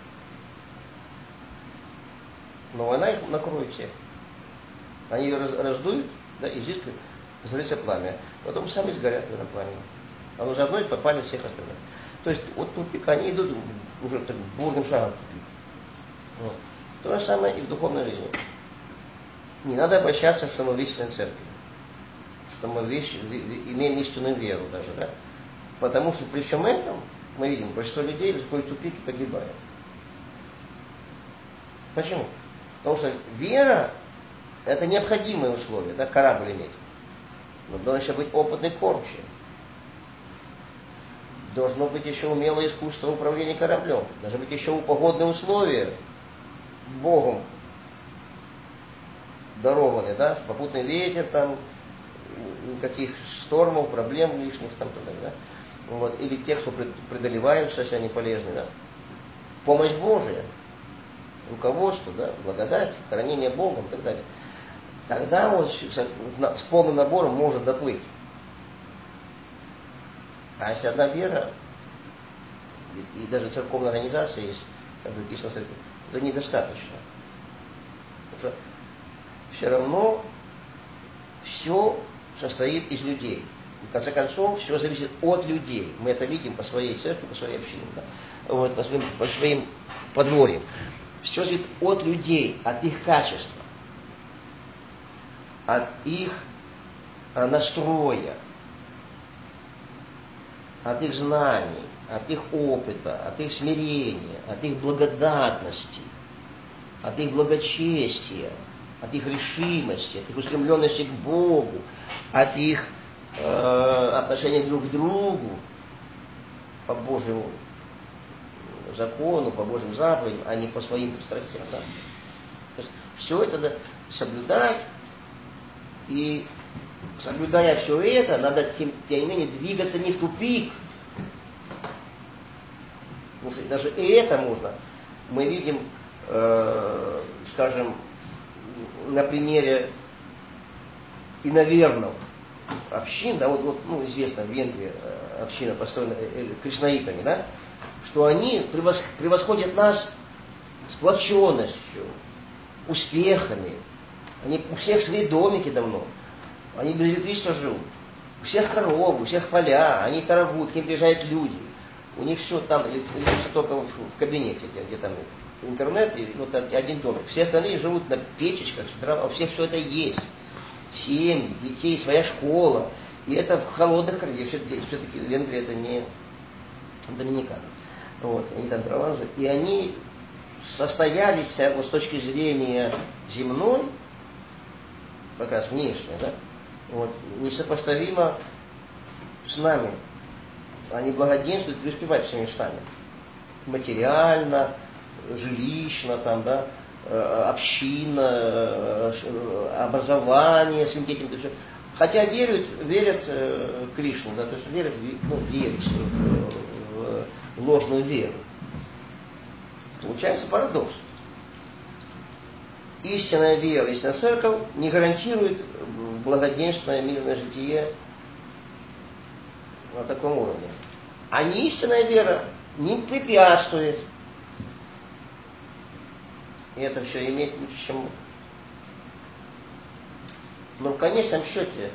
Но война их накроет всех. Они ее раздуют, да, и здесь взорвется пламя. Потом сами сгорят в этом пламени. А уже одной попали всех остальных. То есть вот тупик, они идут уже так, бурным шагом в тупик. Вот. То же самое и в духовной жизни. Не надо обольщаться, что мы в истинной церкви. Что мы вещи, имеем истинную веру даже, да? Потому что при всем этом мы видим, большинство людей заходит в тупик и погибает. Почему? Потому что вера – это необходимое условие, да, корабль иметь. Но должен еще быть опытный кормчий. Должно быть еще умелое искусство управления кораблем. Должны быть еще погодные условия Богом дарованы, да, попутный ветер, там, никаких штормов, проблем лишних, там, так, да. Вот. Или тех, что преодолеваются, если они полезны, да. Помощь Божия, руководство, да, благодать, хранение Богом и так далее. Тогда вот с полным набором может доплыть. А если одна вера, и, и даже церковная организация есть, как написано в церкви, то недостаточно. Потому что все равно все состоит из людей. И в конце концов, все зависит от людей. Мы это видим по своей церкви, по своей общине, да? Вот, по, своим, по своим подворьям. Все зависит от людей, от их качества, от их а, настроя, от их знаний, от их опыта, от их смирения, от их благодатности, от их благочестия, от их решимости, от их устремленности к Богу, от их э, отношения друг к другу по Божьему закону, по Божьим заповедям, а не по своим страстям. Да? То есть все это надо соблюдать, и соблюдая все это, надо тем, тем не менее двигаться не в тупик. Потому что даже и это можно. Мы видим, э, скажем, на примере иноверных общин, да, вот, вот ну, известно, в Венгрии община построена кришнаитами, да, что они превос, превосходят нас сплоченностью, успехами. Они, у всех свои домики давно. Они без электричества живут. У всех коровы, у всех поля, они торгуют, к ним приезжают люди. У них все там, электричество только в, в кабинете, где, где там интернет и вот один домик. Все остальные живут на печечках, у всех все это есть. Семьи, детей, своя школа. И это в холодных краях. Все-таки Венгрия это не доминикана. Вот, они там дрова живут. И они состоялись вот, с точки зрения земной, как раз внешне, да, вот, несопоставимо с нами. они благоденствуют, преуспевают всеми мечтами. Материально, жилищно, там, да, община, образование своим детям. Хотя верят, верят в Кришну, да, то есть верят, ну, верят в, в ложную веру. Получается парадокс. Истинная вера, истинная церковь не гарантирует благоденственное мирное житие на таком уровне. А неистинная вера не препятствует. И это все имеет лучше, чем... Но в конечном счете,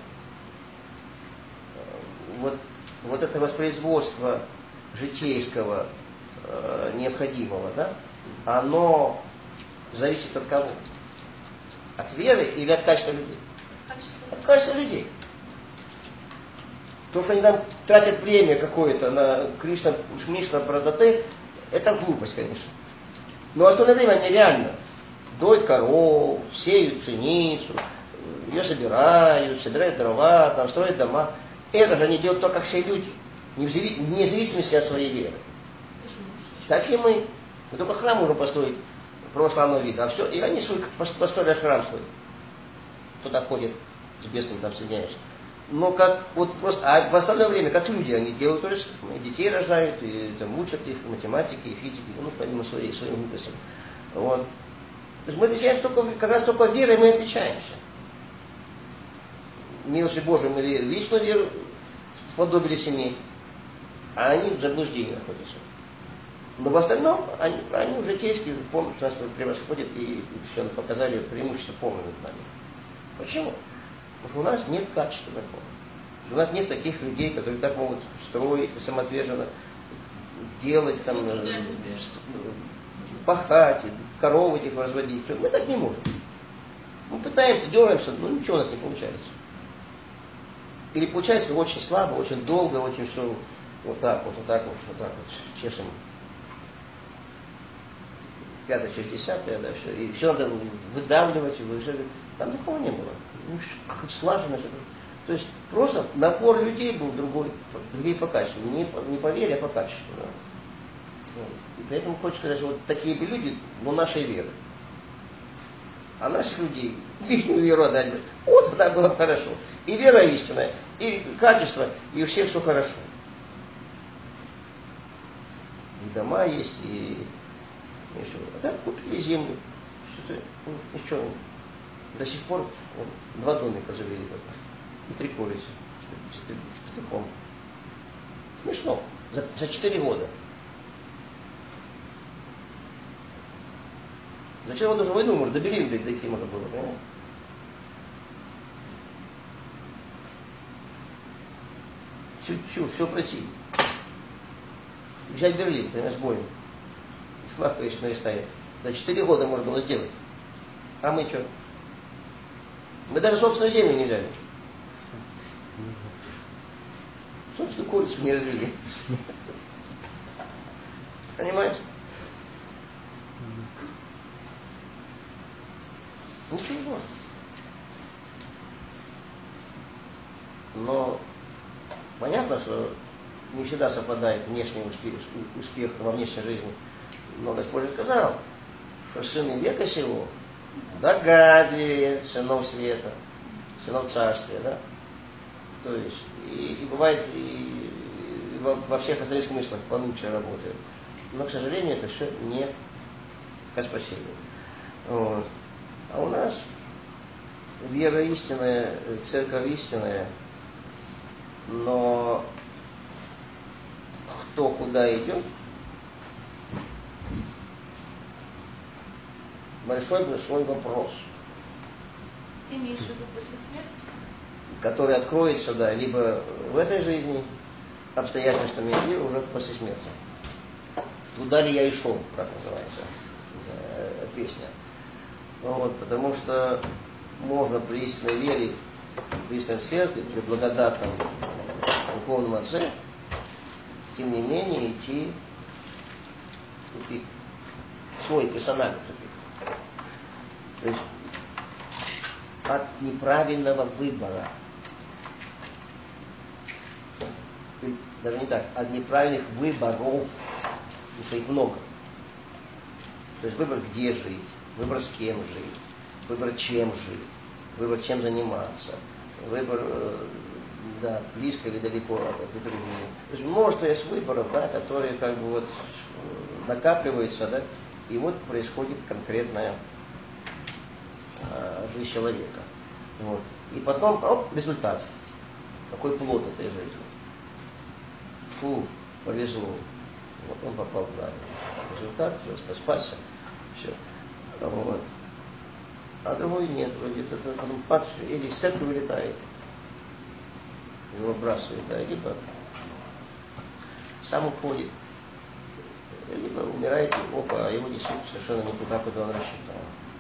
вот, вот это воспроизводство житейского, э, необходимого, да, оно зависит от кого? От веры или от качества людей? От качества людей. То, что они там тратят время какое-то на Кришна, Кришна Прадате, это глупость, конечно. Но остальное время они реально доят коров, сеют пшеницу, ее собирают, собирают дрова, там, строят дома. Это же они делают только как все люди, вне зависимости от своей веры. Так и мы. Мы только храм можем построить православного вида, а все, и они свой, построили храм свой. Туда ходят, с бесами там соединяются. Но как вот просто, а в остальное время, как люди, они делают то же самое, детей рожают, и там учат их математике и физике, ну, помимо своей, своей глупости. Вот. То есть мы отличаемся только, как раз только верой мы отличаемся. Милостью Божией мы верим, личную веру сподобились иметь, а они в заблуждении находятся. Но в остальном они, они уже житейские, помнят, что нас превосходят и, и все показали преимущество полное над нами. Почему? Потому что у нас нет качества такого. У нас нет таких людей, которые так могут строить и самоотверженно делать, там, пахать, коров этих разводить. Мы так не можем. Мы пытаемся, дергаемся, но ничего у нас не получается. Или получается очень слабо, очень долго, очень все вот так вот, вот так вот, вот так вот, чешем. Пятое, через десятое, да, все. И все надо выдавливать, выживать. Там такого не было. Ну, слаженно. То есть просто набор людей был другой, другие по качеству. Не по, не по вере, а по качеству. Да. И поэтому хочется сказать, что вот такие люди, но нашей веры. А наших людей, их веру отдать, вот тогда было бы хорошо. И вера истинная, и качество, и у всех все хорошо. И дома есть, и... и все. А так купили землю. Что-то, ну, ничего. До сих пор вот, два домика завели только. И три курицы. С петухом. Смешно. За, за четыре года. Зачем он нужен войну? Может, до Берлина дойти можно было, понимаете? Все, все, все пройти. Взять Берлин, понимаешь, с боем. Флаг, конечно, нарисовать. За четыре года можно было сделать. А мы что? Мы даже собственную землю не взяли. Собственную курицу не развели. Понимаешь? Ничего. Но понятно, что не всегда совпадает внешний успех, успех во внешней жизни. Но Господь сказал, что сыны века сего догадливее сынов света, сынов царствия, да? То есть, и, и бывает, и, и во, во всех остальных смыслах получше работает. Но, к сожалению, это все не ко спасению. Вот. А у нас вера истинная, церковь истинная, но кто куда идет, большой-большой вопрос. Имеешь в виду после смерти? Который откроется, да, либо в этой жизни обстоятельствами, либо уже после смерти. Туда ли я и шел, как называется э, песня. Вот, потому что можно при истинной вере, при истинной церкви, при благодатном духовном отце, тем не менее идти в тупик. Свой персональный тупик. То есть от неправильного выбора. и даже не так, от неправильных выборов, потому что их много. То есть выбор, где жить, выбор, с кем жить, выбор, чем жить, выбор, чем заниматься, выбор, да, близко или далеко от этой другие. То есть множество есть выборов, да, которые как бы вот накапливаются, да, и вот происходит конкретная э, жизнь человека. Вот. И потом, оп, результат. Какой плод этой жизни. Фу, повезло. Вот он попал правильно. Результат, все, спасся. Все. Вот. А другой нет, вроде это он падший, или из церкви вылетает. Его бросают, да, либо сам уходит, либо умирает, и опа, его несут совершенно не туда, куда он рассчитал.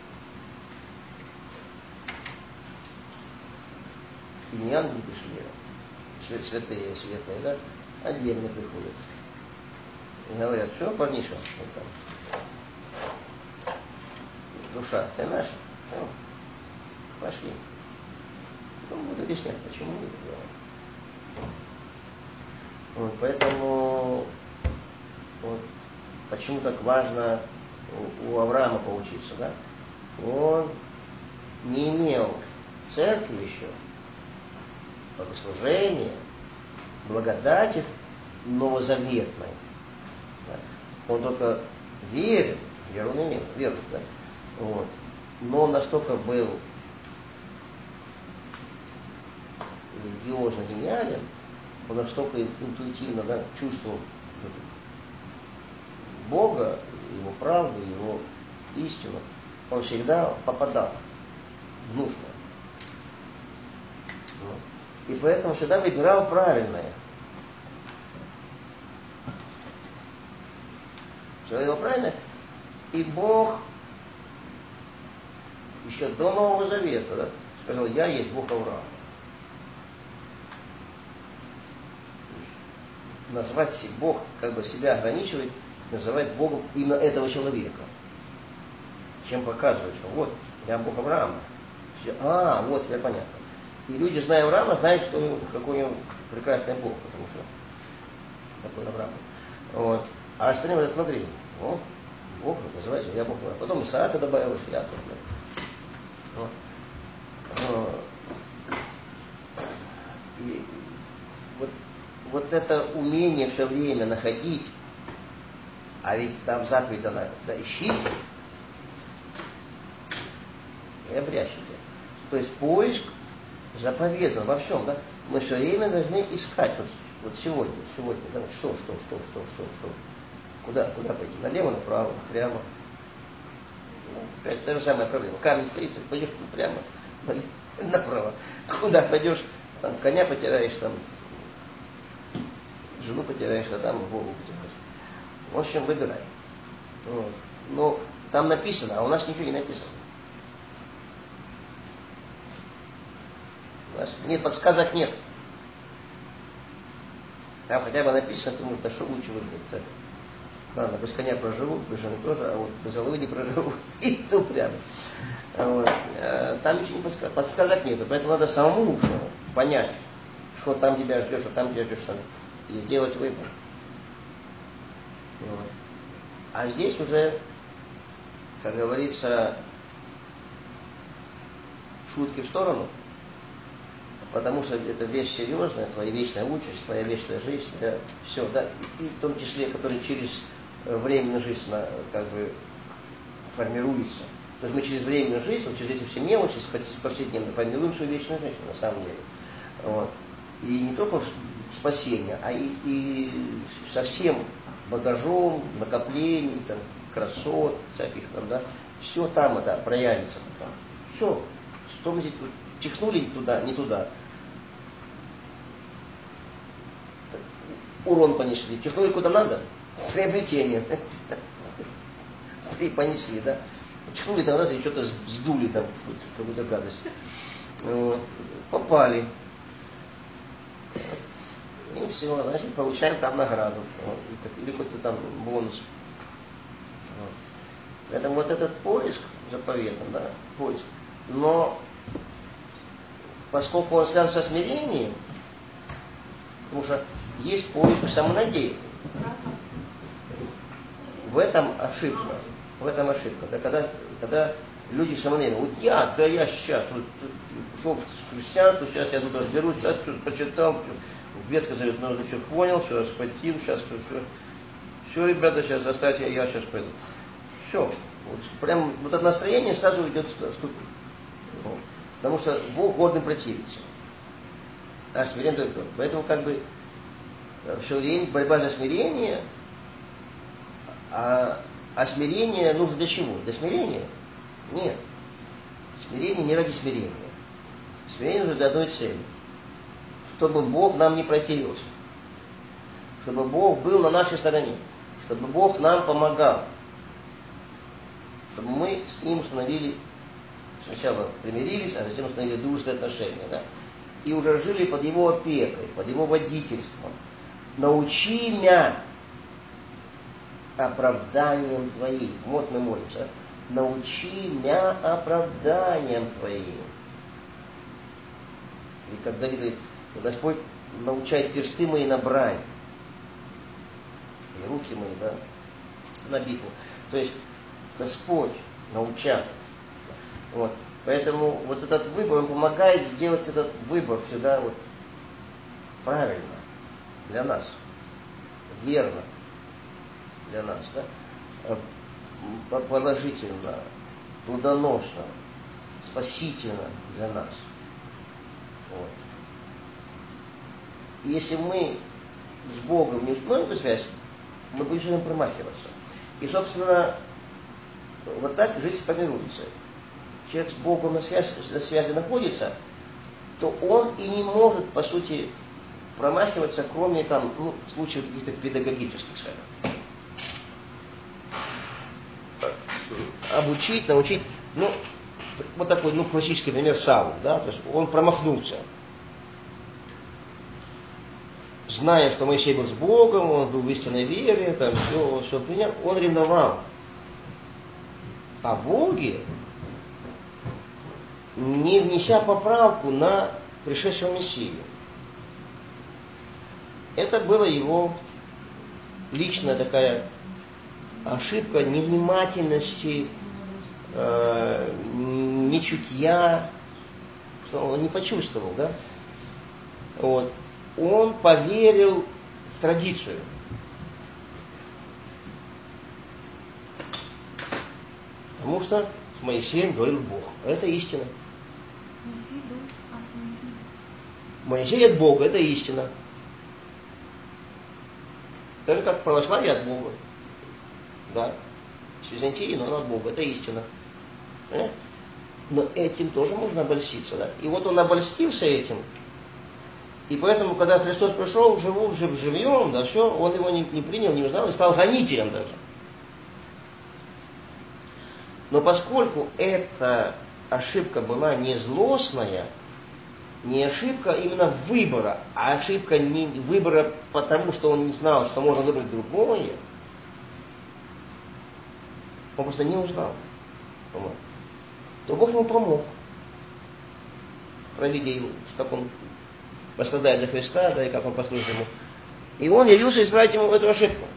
И не ангелы пришли, святые, светлые, да, а демоны приходят. И говорят, все, парниша, вот там. Душа, ты наша, ну, пошли. Ну, буду объяснять, почему мы это делаем. Вот, поэтому вот, почему так важно у, у Авраама поучиться, да? Он не имел церкви еще, богослужения, благодати новозаветной. Да? Он только верил, веру он имел, веру, да? Вот. Но он настолько был религиозно гениален, он настолько интуитивно, да, чувствовал Бога, Его правду, Его истину, он всегда попадал в нужное. Вот. И поэтому всегда выбирал правильное. Всегда выбирал правильное. И Бог еще до Нового Завета, да, сказал, я есть Бог Авраама. Назвать Бог, как бы себя ограничивает, называет Богом именно этого человека. Чем показывает, что вот, я Бог Авраама. Все, а, вот, теперь понятно. И люди, зная Авраама, знают, что, какой он прекрасный Бог, потому что такой Авраам. Вот. А остальные уже смотрели, вот, Бог называется, я Бог Авраама. Потом Исаака добавилось, я вот. Вот. И вот Вот это умение все время находить, а ведь там заповедь дана, да, ищите и обрящите. То есть поиск заповедан во всем, да. Мы все время должны искать. Вот, вот сегодня, сегодня, да, что, что, что, что, что, что. Куда, куда пойти? Налево, направо, прямо. Ну, опять та же самая проблема. Камень стоит, пойдешь прямо, направо. Куда пойдешь, там коня потеряешь, там жену потеряешь, а там голову потеряешь. В общем, выбирай. Вот. Но там написано, а у нас ничего не написано. У нас нет подсказок, нет. Там хотя бы написано, ты можешь, да что лучше выбрать. Ладно, без коня проживу, без жены тоже, а вот без головы не проживу. И то прямо. Вот. Там ничего не подсказок, подсказок нету, поэтому надо самому понять, что там тебя ждет, что там тебя ждет, что и сделать выбор. Вот. А здесь уже, как говорится, шутки в сторону, потому что это вещь серьезная, твоя вечная участь, твоя вечная жизнь, твоя, все, да, и, и в том числе, который через временную жизнь как бы формируется. То есть мы через временную жизнь, вот через эти все мелочи, повседневно формируем свою вечную жизнь, на самом деле. Вот. И не только спасение, а и, и со всем багажом, накоплений, там, красот, всяких там, да, все там это проявится. Там. Все, что мы здесь чихнули туда, не туда. Урон понесли. Чихнули куда надо, приобретение. И понесли, да. Чихнули там раз и что-то сдули там, какую-то гадость. Вот. Попали. И все, значит, получаем там награду. Вот, или какой-то там бонус. Вот. Поэтому вот этот поиск заповедан, да, поиск. Но поскольку он связан со смирением, потому что есть поиск самонадеянный. В этом ошибка. В этом ошибка. Да, когда, когда люди самонадеянны. Вот я, да я сейчас, вот, шел в христианство, сейчас я тут разберусь, сейчас что-то почитал, в Ветхом Завете нужно все понял, все расхватил, сейчас все, все, все, ребята, сейчас оставьте, я сейчас пойду. Все. Вот, прям вот это настроение сразу идет в ступень. Вот. Потому что Бог гордым противится. А смирен только. Поэтому как бы все время борьба за смирение, а, а смирение нужно для чего? Для смирения? Нет. Смирение не ради смирения. Смирение нужно для одной цели. Чтобы Бог нам не противился. Чтобы Бог был на нашей стороне. Чтобы Бог нам помогал. Чтобы мы с Ним установили, сначала примирились, а затем установили дружеские отношения. Да? И уже жили под Его опекой, под Его водительством. Научи меня оправданием Твоим. Вот мы молимся. Научи меня оправданием Твоим. И как Давид говорит, Господь научает персты мои на брань. И руки мои, да, на битву. То есть Господь научает. Вот. Поэтому вот этот выбор, он помогает сделать этот выбор всегда вот правильно для нас, верно для нас, да? Положительно, плодоносно, спасительно для нас. Вот. И если мы с Богом не установим эту связь, мы будем промахиваться. И, собственно, вот так жизнь формируется. Человек с Богом на связи, на связи находится, то он и не может, по сути, промахиваться, кроме там, ну, случаев каких-то педагогических, скажем. Обучить, научить, ну, вот такой, ну, классический пример Савл, да, то есть он промахнулся. Зная, что Моисей был с Богом, он был в истинной вере, там все, все принял, он ревновал. О Боге, не внеся поправку на пришедшего Мессию. Это была его личная такая ошибка невнимательности, э, нечутья, он не почувствовал, да? Вот. Он поверил в традицию. Потому что с Моисеем говорил Бог. Это истина. Моисей был, а Моисей. Моисей от Бога, это истина. Так же, как православие от Бога. Да. С Византией, но оно от Бога, это истина. Понимаете? Но этим тоже можно обольститься, да. И вот он обольстился этим. И поэтому, когда Христос пришел, живу, жив, живьем, да, все, он его не, не принял, не узнал и стал гонителем даже. Но поскольку эта ошибка была не злостная, не ошибка именно выбора, а ошибка не выбора потому, что он не знал, что можно выбрать другое, он просто не узнал, то Бог ему помог, провидя его, как он пострадает за Христа, да, и как он послужит ему. И он явился исправить ему эту ошибку.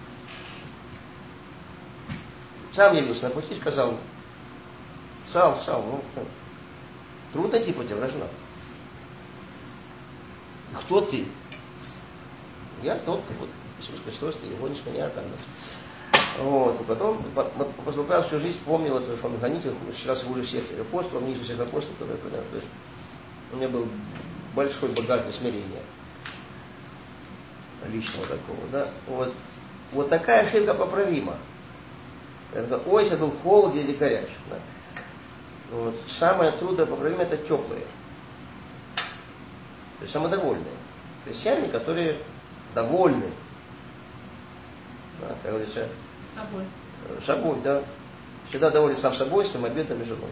Сам явился на пути и сказал: Сал, Сал, ну что, трудно идти против вражина. Кто ты? Я тот, вот, Иисус Христос, ты его не с меня там. Вот. И потом апостол Павел всю жизнь помнил это, что он гонитель, считался уже всех апостолов, ниже всех апостолов, тогда, тогда, то есть у меня был большой багаж смирения личного такого, да. Вот, вот такая ошибка поправима. Это, ой, если был холоден или горячий. Да? Вот. Самое труднопоправимое это теплые. То есть самодовольные. Христиане, которые довольны. Да, как говорится, Собой. Собой, да. Всегда доволен сам собой, своим обедом и женой.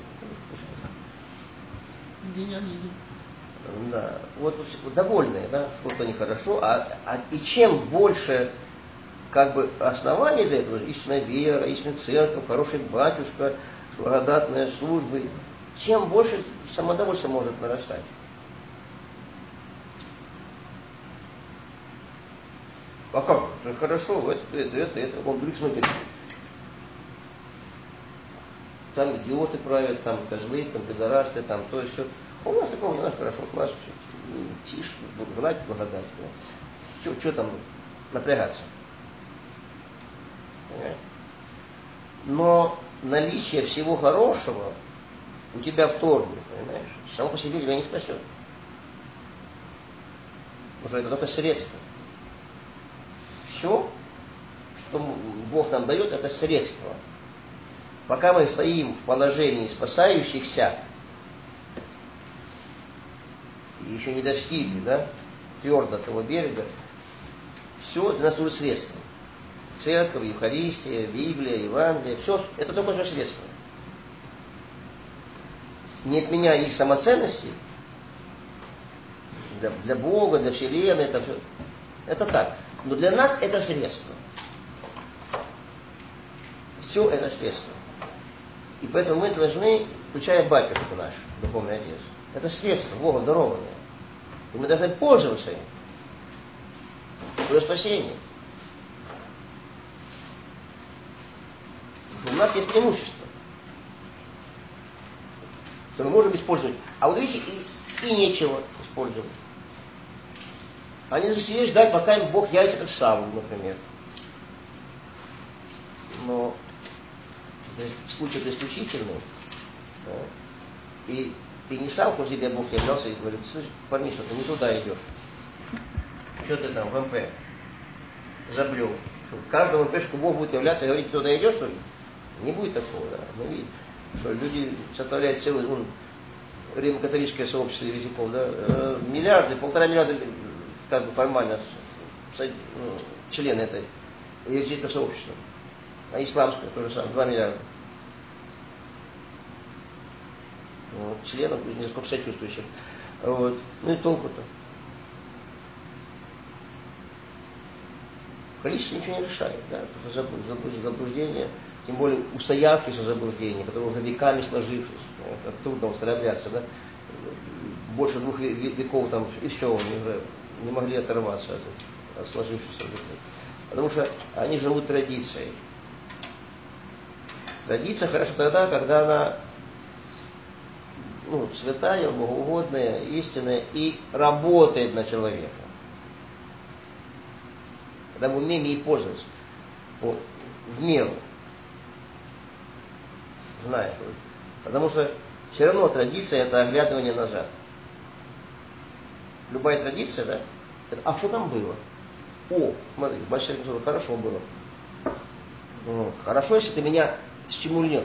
День обиден. Да. Вот, вот довольные, да, что-то нехорошо. А, а, и чем больше как бы оснований для этого, истинная вера, истинная церковь, хороший батюшка, благодатная служба, чем больше самодовольство может нарастать. А как же? Это хорошо, это, это, это, это. Он вдруг смотрит. Там идиоты правят, там козлы, там пидорасты, там то и все. У нас такого не надо, хорошо, у нас тише, гнать, благодать. Что там напрягаться? Понимаете? Но наличие всего хорошего у тебя в торге, понимаешь, само по себе тебя не спасет. Потому что это только средство. Все, что Бог нам дает, это средство. Пока мы стоим в положении спасающихся, и еще не достигли, да, твердо того берега, все для нас служит средством. Церковь, Евхаристия, Библия, Евангелие, все это только же средство. Не отменяя их самоценности, для, для Бога, для Вселенной, это все. Это так. Но для нас это средство. Все это средство. И поэтому мы должны, включая батюшку наш, духовный отец, это средство, Богом дарованное. И мы должны пользоваться им. Для спасения. Потому что у нас есть преимущество, что мы можем использовать. А вот видите, и, и нечего использовать. Они должны сидеть ждать, пока им Бог явится как Савл, например. Но случай исключительный. Да? И ты не сам, что тебе Бог являлся и говорит: слышь, парни, что ты не туда идешь. Что ты там в МП забрел? Что каждому МПшку Бог будет являться и говорить: ты туда идешь, что ли? Не будет такого, да. Мы видим, что люди составляют целый, ну, римо-католическое сообщество еретиков, да, э, миллиарды, полтора миллиарда, как бы формально, ну, члены этой еретического сообщества. А исламское тоже самое, два миллиарда. Вот, членов, несколько сочувствующих. Вот. Ну и толку-то. Количество ничего не решает, да, заблуждение, тем более устоявшееся заблуждение, которое уже веками сложившись, как трудно устраиваться, да, больше двух веков там, и все, они уже не могли оторваться от, от сложившихся заблуждений. Потому что они живут традицией. Традиция хорошо тогда, когда она, ну, святая, богоугодная, истинная и работает на человека. Когда мы умеем ей пользоваться. Вот, в меру. Знаешь. Вот. Потому что все равно традиция — это оглядывание назад. Любая традиция, да? Это, а что там было? О, смотри, большая культура, хорошо было. Вот. Хорошо, если ты меня стимулирует.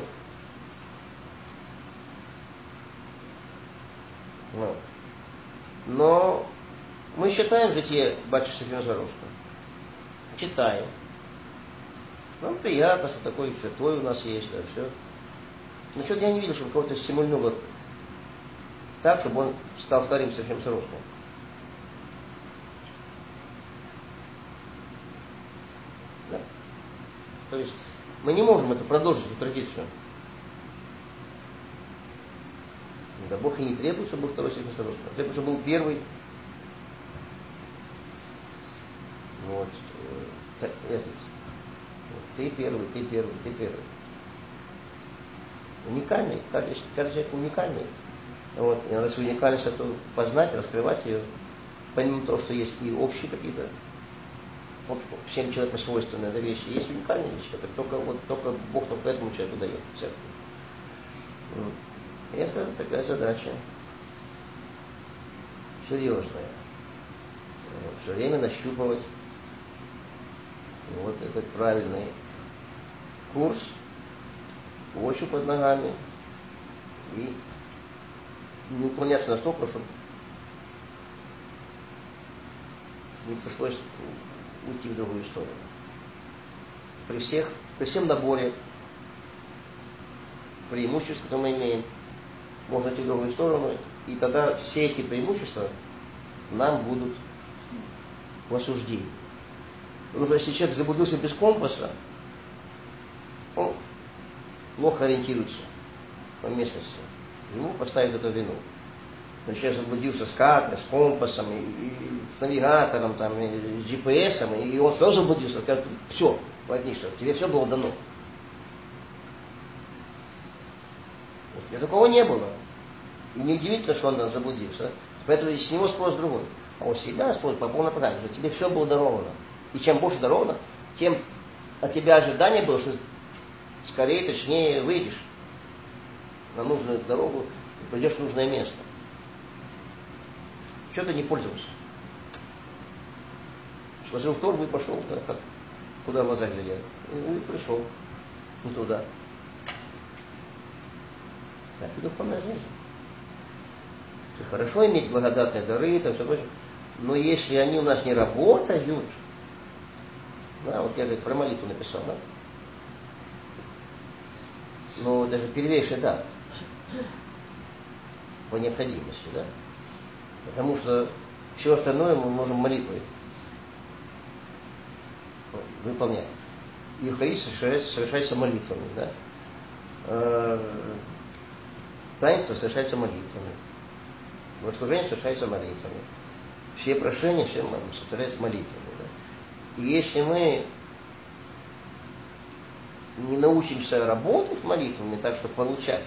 Вот. Но мы считаем житие батюшки Серафима Саровского. Читаем. Нам приятно, что такой святой у нас есть, да, все. Но что-то я не видел, чтобы кого-то стимульнуло так, чтобы он стал вторым Серафимом Саровским. Да? То есть мы не можем это продолжить, эту традицию. Да Бог и не требует, чтобы был второй Серафим Саровский. А требует, чтобы был первый. Вот. Этот. Ты первый, ты первый, ты первый. Уникальный, каждый, каждый человек уникальный. Вот. И надо свою уникальность эту познать, раскрывать ее. Помимо того, что есть и общие какие-то, вот, всем человекам свойственные это вещи, есть уникальные вещи, которые только, вот, только Бог только этому человеку дает в церкви. И это такая задача серьезная. Вот. Все время нащупывать вот этот правильный курс, почву под ногами и не уклоняться настолько, чтобы не пришлось уйти в другую сторону. При всех, при всем наборе преимуществ, которые мы имеем, можно идти в другую сторону, и тогда все эти преимущества нам будут в осуждении. Потому что если человек заблудился без компаса, он плохо ориентируется по местности. Ему поставят эту вину. Но человек заблудился с картой, с компасом, и, и с навигатором, там, и с джи пи эсом, и он все заблудился, как все, что тебе все было дано. И такого не было. И неудивительно, что он заблудился. Поэтому с него спрос другой. А у себя спрос по полной программе, что тебе все было даровано. И чем больше даровано, тем от тебя ожидание было, что скорее, точнее выйдешь на нужную дорогу и придешь в нужное место. Что ты не пользовался? Сложил торбу и пошел, да, как, куда глаза глядят. И пришел не туда. Так и духовная жизнь. Хорошо иметь благодатные дары, там все прочее, но если они у нас не работают, да, вот я говорю, про молитву написал, да? Ну, даже первейший дар по необходимости, да? Потому что все остальное мы можем молитвой выполнять. Евхаристия совершается, совершается молитвами, да? Таинство совершается молитвами. Богослужение совершается молитвами. Все прошения, все совершаются молитвами. Да? И если мы не научимся работать молитвами так, чтобы получать,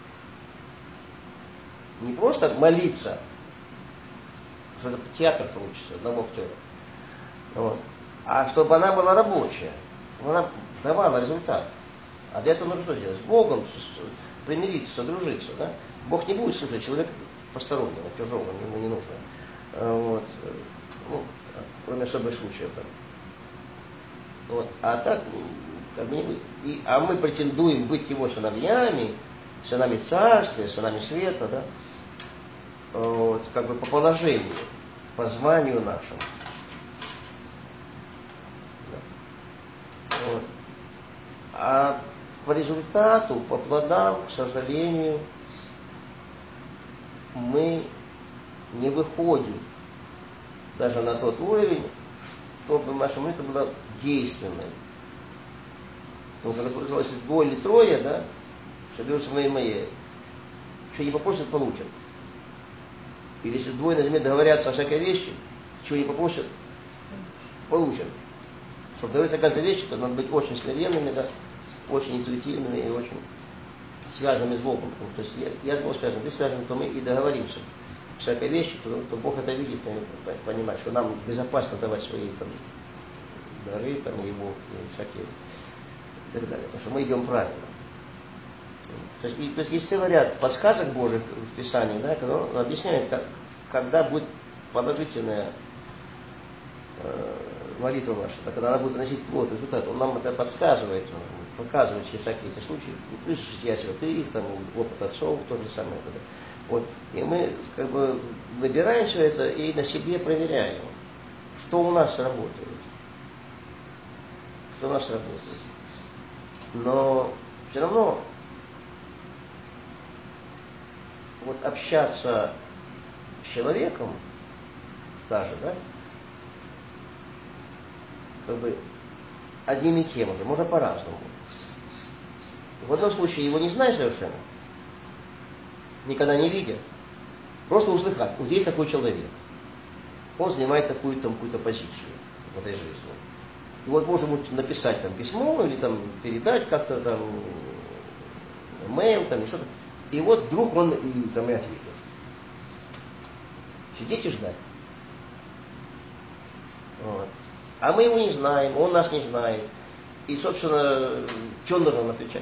не просто молиться, что это театр получится, одного актера, вот, а чтобы она была рабочая, чтобы она давала результат. А для этого нужно что сделать? С Богом примириться, содружиться. Да? Бог не будет слушать человека постороннего, чужого, ему не нужно. Вот. Ну, кроме особых случаев. Там. Вот. А так, как бы не будет. И, а мы претендуем быть его сыновьями, сынами царствия, сынами света, да? Вот, как бы по положению, по званию нашему. Да. Вот. А по результату, по плодам, к сожалению, мы не выходим даже на тот уровень, чтобы наша молитва была действенной. Потому что, как если двое или трое, да, что берутся мои мои, что не попросят, получат. Или если двое на земле договорятся о всякой вещи, чего не попросят, получат. Чтобы договориться о какой-то вещи, то надо быть очень смиренными, да, очень интуитивными и очень связанными с Богом. То есть я, я с Богом связан, ты связан, то мы и договоримся. Всякой вещи, то, то Бог это видит и понимает, что нам безопасно давать свои там, дары, там, его, и всякие и так далее. Потому что мы идем правильно. То есть, и, то есть есть целый ряд подсказок Божьих в Писании, да, когда он объясняет, как, когда будет положительная э, молитва наша, да, когда она будет носить плод, результат. Он нам это подсказывает, он показывает все всякие эти случаи, плюс жития святых, там, опыт отцов, то же самое. Да. Вот. И мы как бы выбираем все это и на себе проверяем, что у нас работает. Что у нас работает. Но все равно вот общаться с человеком даже, да, как бы одним и тем же, можно по-разному. В одном случае его не знаешь совершенно, никогда не видя, просто услыхать, вот есть такой человек, он занимает такую там какую-то позицию в этой жизни. И вот можем написать там письмо или там передать как-то там мейл там и что-то. И вот вдруг он и, там, и ответит. Сидеть и ждать. Вот. А мы его не знаем, он нас не знает. И, собственно, что он должен отвечать?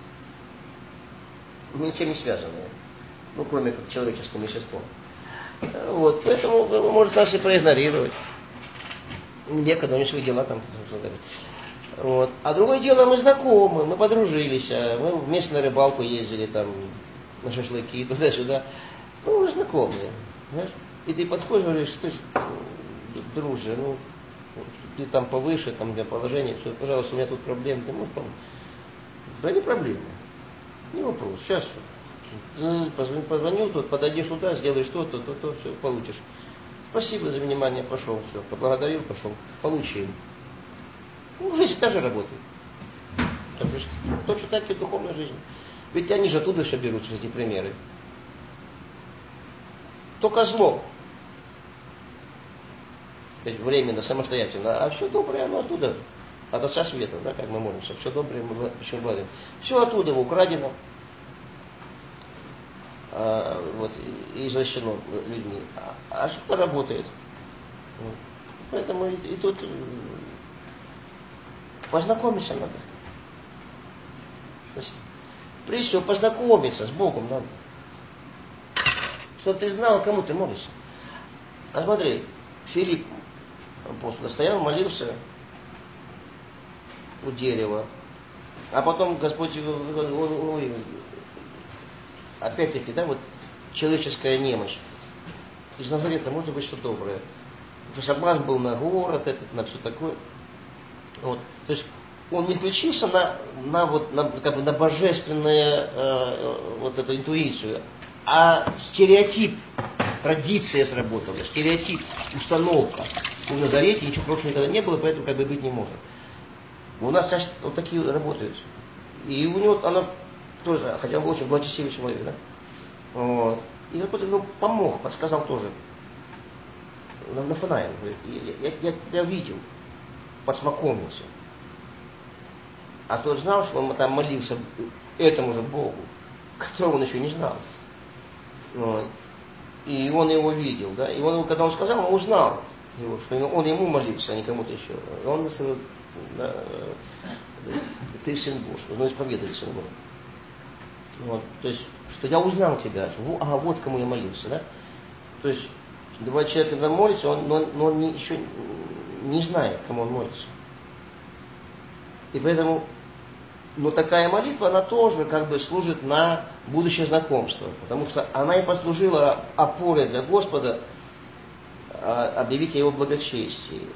Ничем не связанное. Ну, кроме как человеческим веществом. Вот, поэтому может нас и проигнорировать. Некогда, у них свои дела там. Вот. А другое дело, мы знакомы, мы подружились, мы вместе на рыбалку ездили, там, на шашлыки, туда-сюда. Ну, мы знакомые. Знаешь? И ты подходишь, говоришь, ты ж, друже, ну, ты там повыше, там для положения, все, пожалуйста, у меня тут проблемы, ты можешь помочь? Да не проблема. Не вопрос. Сейчас позвонил, позвонил тут, подойдешь туда, сделаешь то-то, то-то, все, получишь. Спасибо за внимание, пошел, все, поблагодарил, пошел, получил. Ну, жизнь так же работает. Так же, точно так и духовная жизнь. Ведь они же оттуда все берут, эти примеры. только зло. То есть временно, самостоятельно. А все доброе, оно оттуда. От Отца Света, да, как мы молимся. Все доброе, мы почему благодарим. Все оттуда украдено. А, вот, и извращено людьми. А, а что-то работает. Вот. Поэтому и, и тут познакомиться надо. Прежде всего, познакомиться с Богом надо. Чтобы ты знал, кому ты молишься. А смотри, Филипп апостол стоял, молился у дерева. А потом Господь, ой, опять-таки, да, вот человеческая немощь. Из Назарета может быть что доброе. Соблазн был на город, этот, на все такое. Вот. То есть он не включился на, на, вот, на, как бы на божественную э, вот эту интуицию, а стереотип, традиция сработала, стереотип, установка. В Назарете ничего прошлого никогда не было, поэтому как бы быть не может. У нас сейчас вот такие работают. И у него она тоже, хотя он очень благочестивый человек, да? Вот. И Господь ему помог, подсказал тоже. Нафанаил, говорит, я, я, я тебя видел, подсмакомился. А тот знал, что он там молился этому же Богу, которого он еще не знал. Вот. И он его видел, да. И он, когда он сказал, он узнал его, что он ему молился, а не кому-то еще. И он сказал, да, ты сын Божий, он исповедовали сын Божий. Вот. То есть, что я узнал тебя, что, а вот кому я молился, да. То есть, два человека, когда молится, он, но, но он не, еще не знает, кому он молится. И поэтому, но такая молитва, она тоже как бы служит на будущее знакомство. Потому что она и послужила опорой для Господа объявить о его благочестии.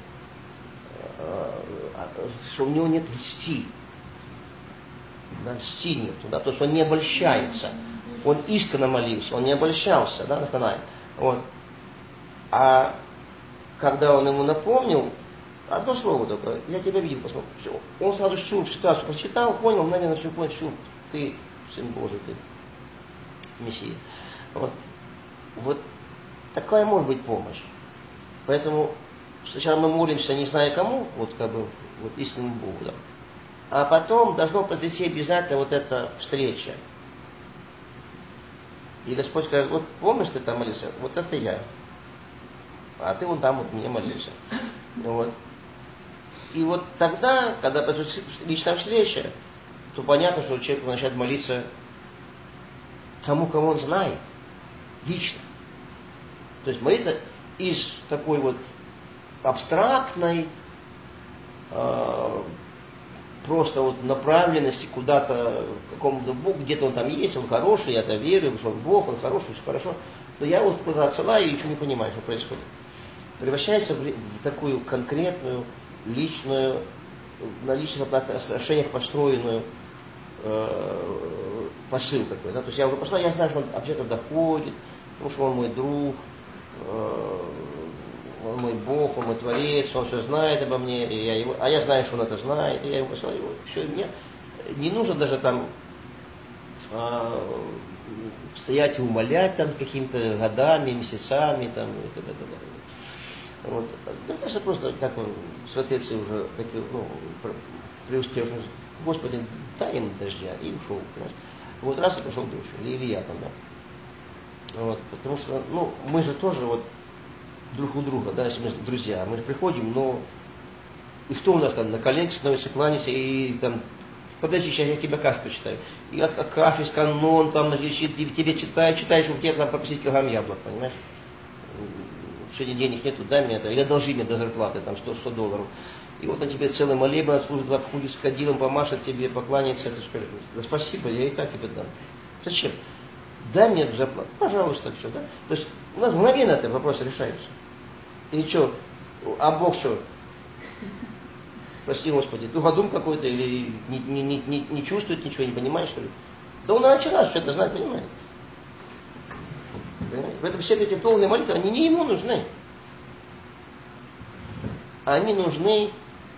Что у него нет льсти. Да, льсти нету, да, то есть он не обольщается. Он искренне молился, он не обольщался, да, Нафанаил. Вот. А когда он ему напомнил, одно слово только, я тебя видел, посмотри, все. Он сразу всю ситуацию прочитал, понял, мгновенно все понял, все, ты сын Божий, ты Мессия. Вот. Вот такая может быть помощь. Поэтому сначала мы молимся, не зная кому, вот как бы вот истинному Богу, да. А потом должно произойти обязательно вот эта встреча. И Господь скажет, вот помнишь, ты там молился, вот это я. А ты вон там вот мне молился. Вот. И вот тогда, когда произойдет личная встреча, то понятно, что человек начинает молиться тому, кого он знает, лично. То есть молиться из такой вот абстрактной, э, просто вот направленности куда-то, к какому-то Богу, где-то он там есть, он хороший, я это верю, что он Бог, он хороший, все хорошо. Но я вот куда-то отсылаю и ничего не понимаю, что происходит. Превращается в, в такую конкретную, личную, на личных отношениях построенную э, посыл такой. Да? То есть я уже пошла, я знаю, что он вообще-то доходит, потому что он мой друг, э, он мой Бог, он мой Творец, он все знает обо мне, и я его, а я знаю, что он это знает, и я его послал, его, все, мне не нужно даже там э, стоять и умолять там какими-то годами, месяцами, там, и так далее. Вот. Достаточно просто, как он в соответствии уже такие, ну, преуспевший, Господи, дай им дождя, и ушел. Понимаешь? Вот раз и пошел дождь, или Илья там, да. Вот. Потому что, ну, мы же тоже вот друг у друга, да, если мы друзья, мы же приходим, но и кто у нас там на коленке становится, кланяется, и там, подожди, сейчас я тебе кафе почитаю. И кафе, канон, там, тебе читаю, читаешь, у тебя там попросить килограмм яблок, понимаешь? Сегодня денег нету, дай мне это, или одолжи мне до зарплаты, там, сто, сто долларов. И вот он тебе целый молебен отслужит, обходит с кадилом, помашет тебе, покланяется, ты скажешь, да спасибо, я и так тебе дам. Зачем? Дай мне зарплату, пожалуйста, все, да? То есть у нас мгновенно этот вопрос решается. И что, а Бог что? Прости, Господи, тугодум какой-то, или не, не, не, не чувствует ничего, не понимает, что ли? Да он раньше нас все это знает, понимает. Понимаете? Поэтому все эти долгие молитвы, они не ему нужны. Они нужны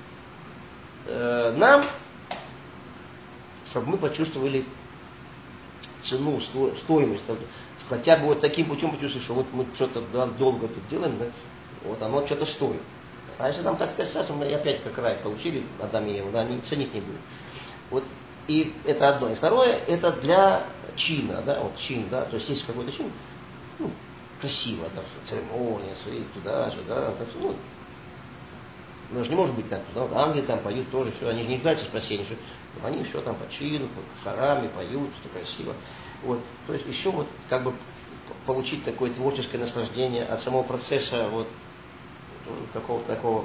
э, нам, чтобы мы почувствовали цену, стоимость, хотя бы вот таким путем почувствовать, что вот мы что-то да, долго тут делаем, да, вот оно что-то стоит. А если нам так сказать, сразу мы опять как рай получили Адам и Ева, да, они ценить не будут. Вот, и это одно. И второе, это для чина, да, вот чин, да, то есть есть какой-то чин, ну, красиво, да, церемония, свои туда-сюда, так, ну, но же не может быть так, да, вот ангелы там поют тоже, все, они же не ждали спасения, что они все там по чину, по хорами поют, что красиво. Вот, то есть еще вот как бы получить такое творческое наслаждение от самого процесса вот какого-то такого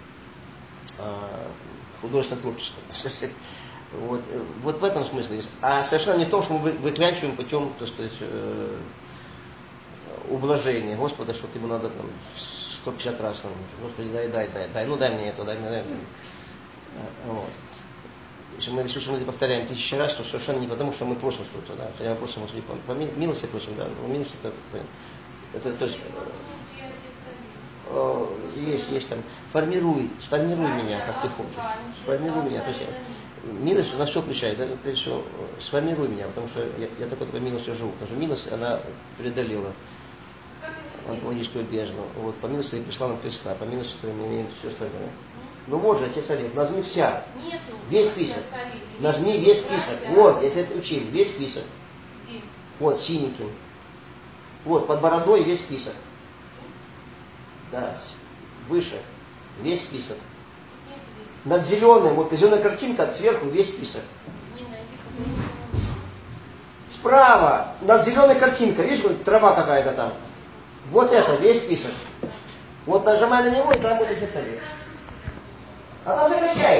а, художественного творчества. Вот, вот в этом смысле есть. А совершенно не в том, что мы выклянчиваем путем, так сказать, э, ублажения. Господа, что ему надо там сто пятьдесят раз, там, Господи, дай, дай, дай, дай, ну дай мне это, дай мне, дай мне. Вот. Если мы, если мы повторяем тысячи раз, то совершенно не потому, что мы просим что-то, да. Хотя мы просим, Господи, по, по милости просим, да, но милости это, это, то есть, э, есть, есть там, формируй, сформируй меня, как ты хочешь, сформируй меня, то есть, милость, она все включает, да, прежде всего, сформируй меня, потому что я, я только такой милостью живу, потому что милость, она преодолела онтологическую бездну, вот, по милости и пришла нам Христа, по милости мы имеем все остальное. Ну вот же, отец Олег, нажми вся, Нету, весь список, нажми весь список, вот, я тебя учил, весь список, вот, синеньким, вот, под бородой весь список, да, выше, весь список. Над зеленым, вот зеленая картинка, сверху весь список. Справа, над зеленой картинкой, видишь, вот трава какая-то там. Вот это, весь список. Вот нажимай на него, и там будет ответ. Она закачает.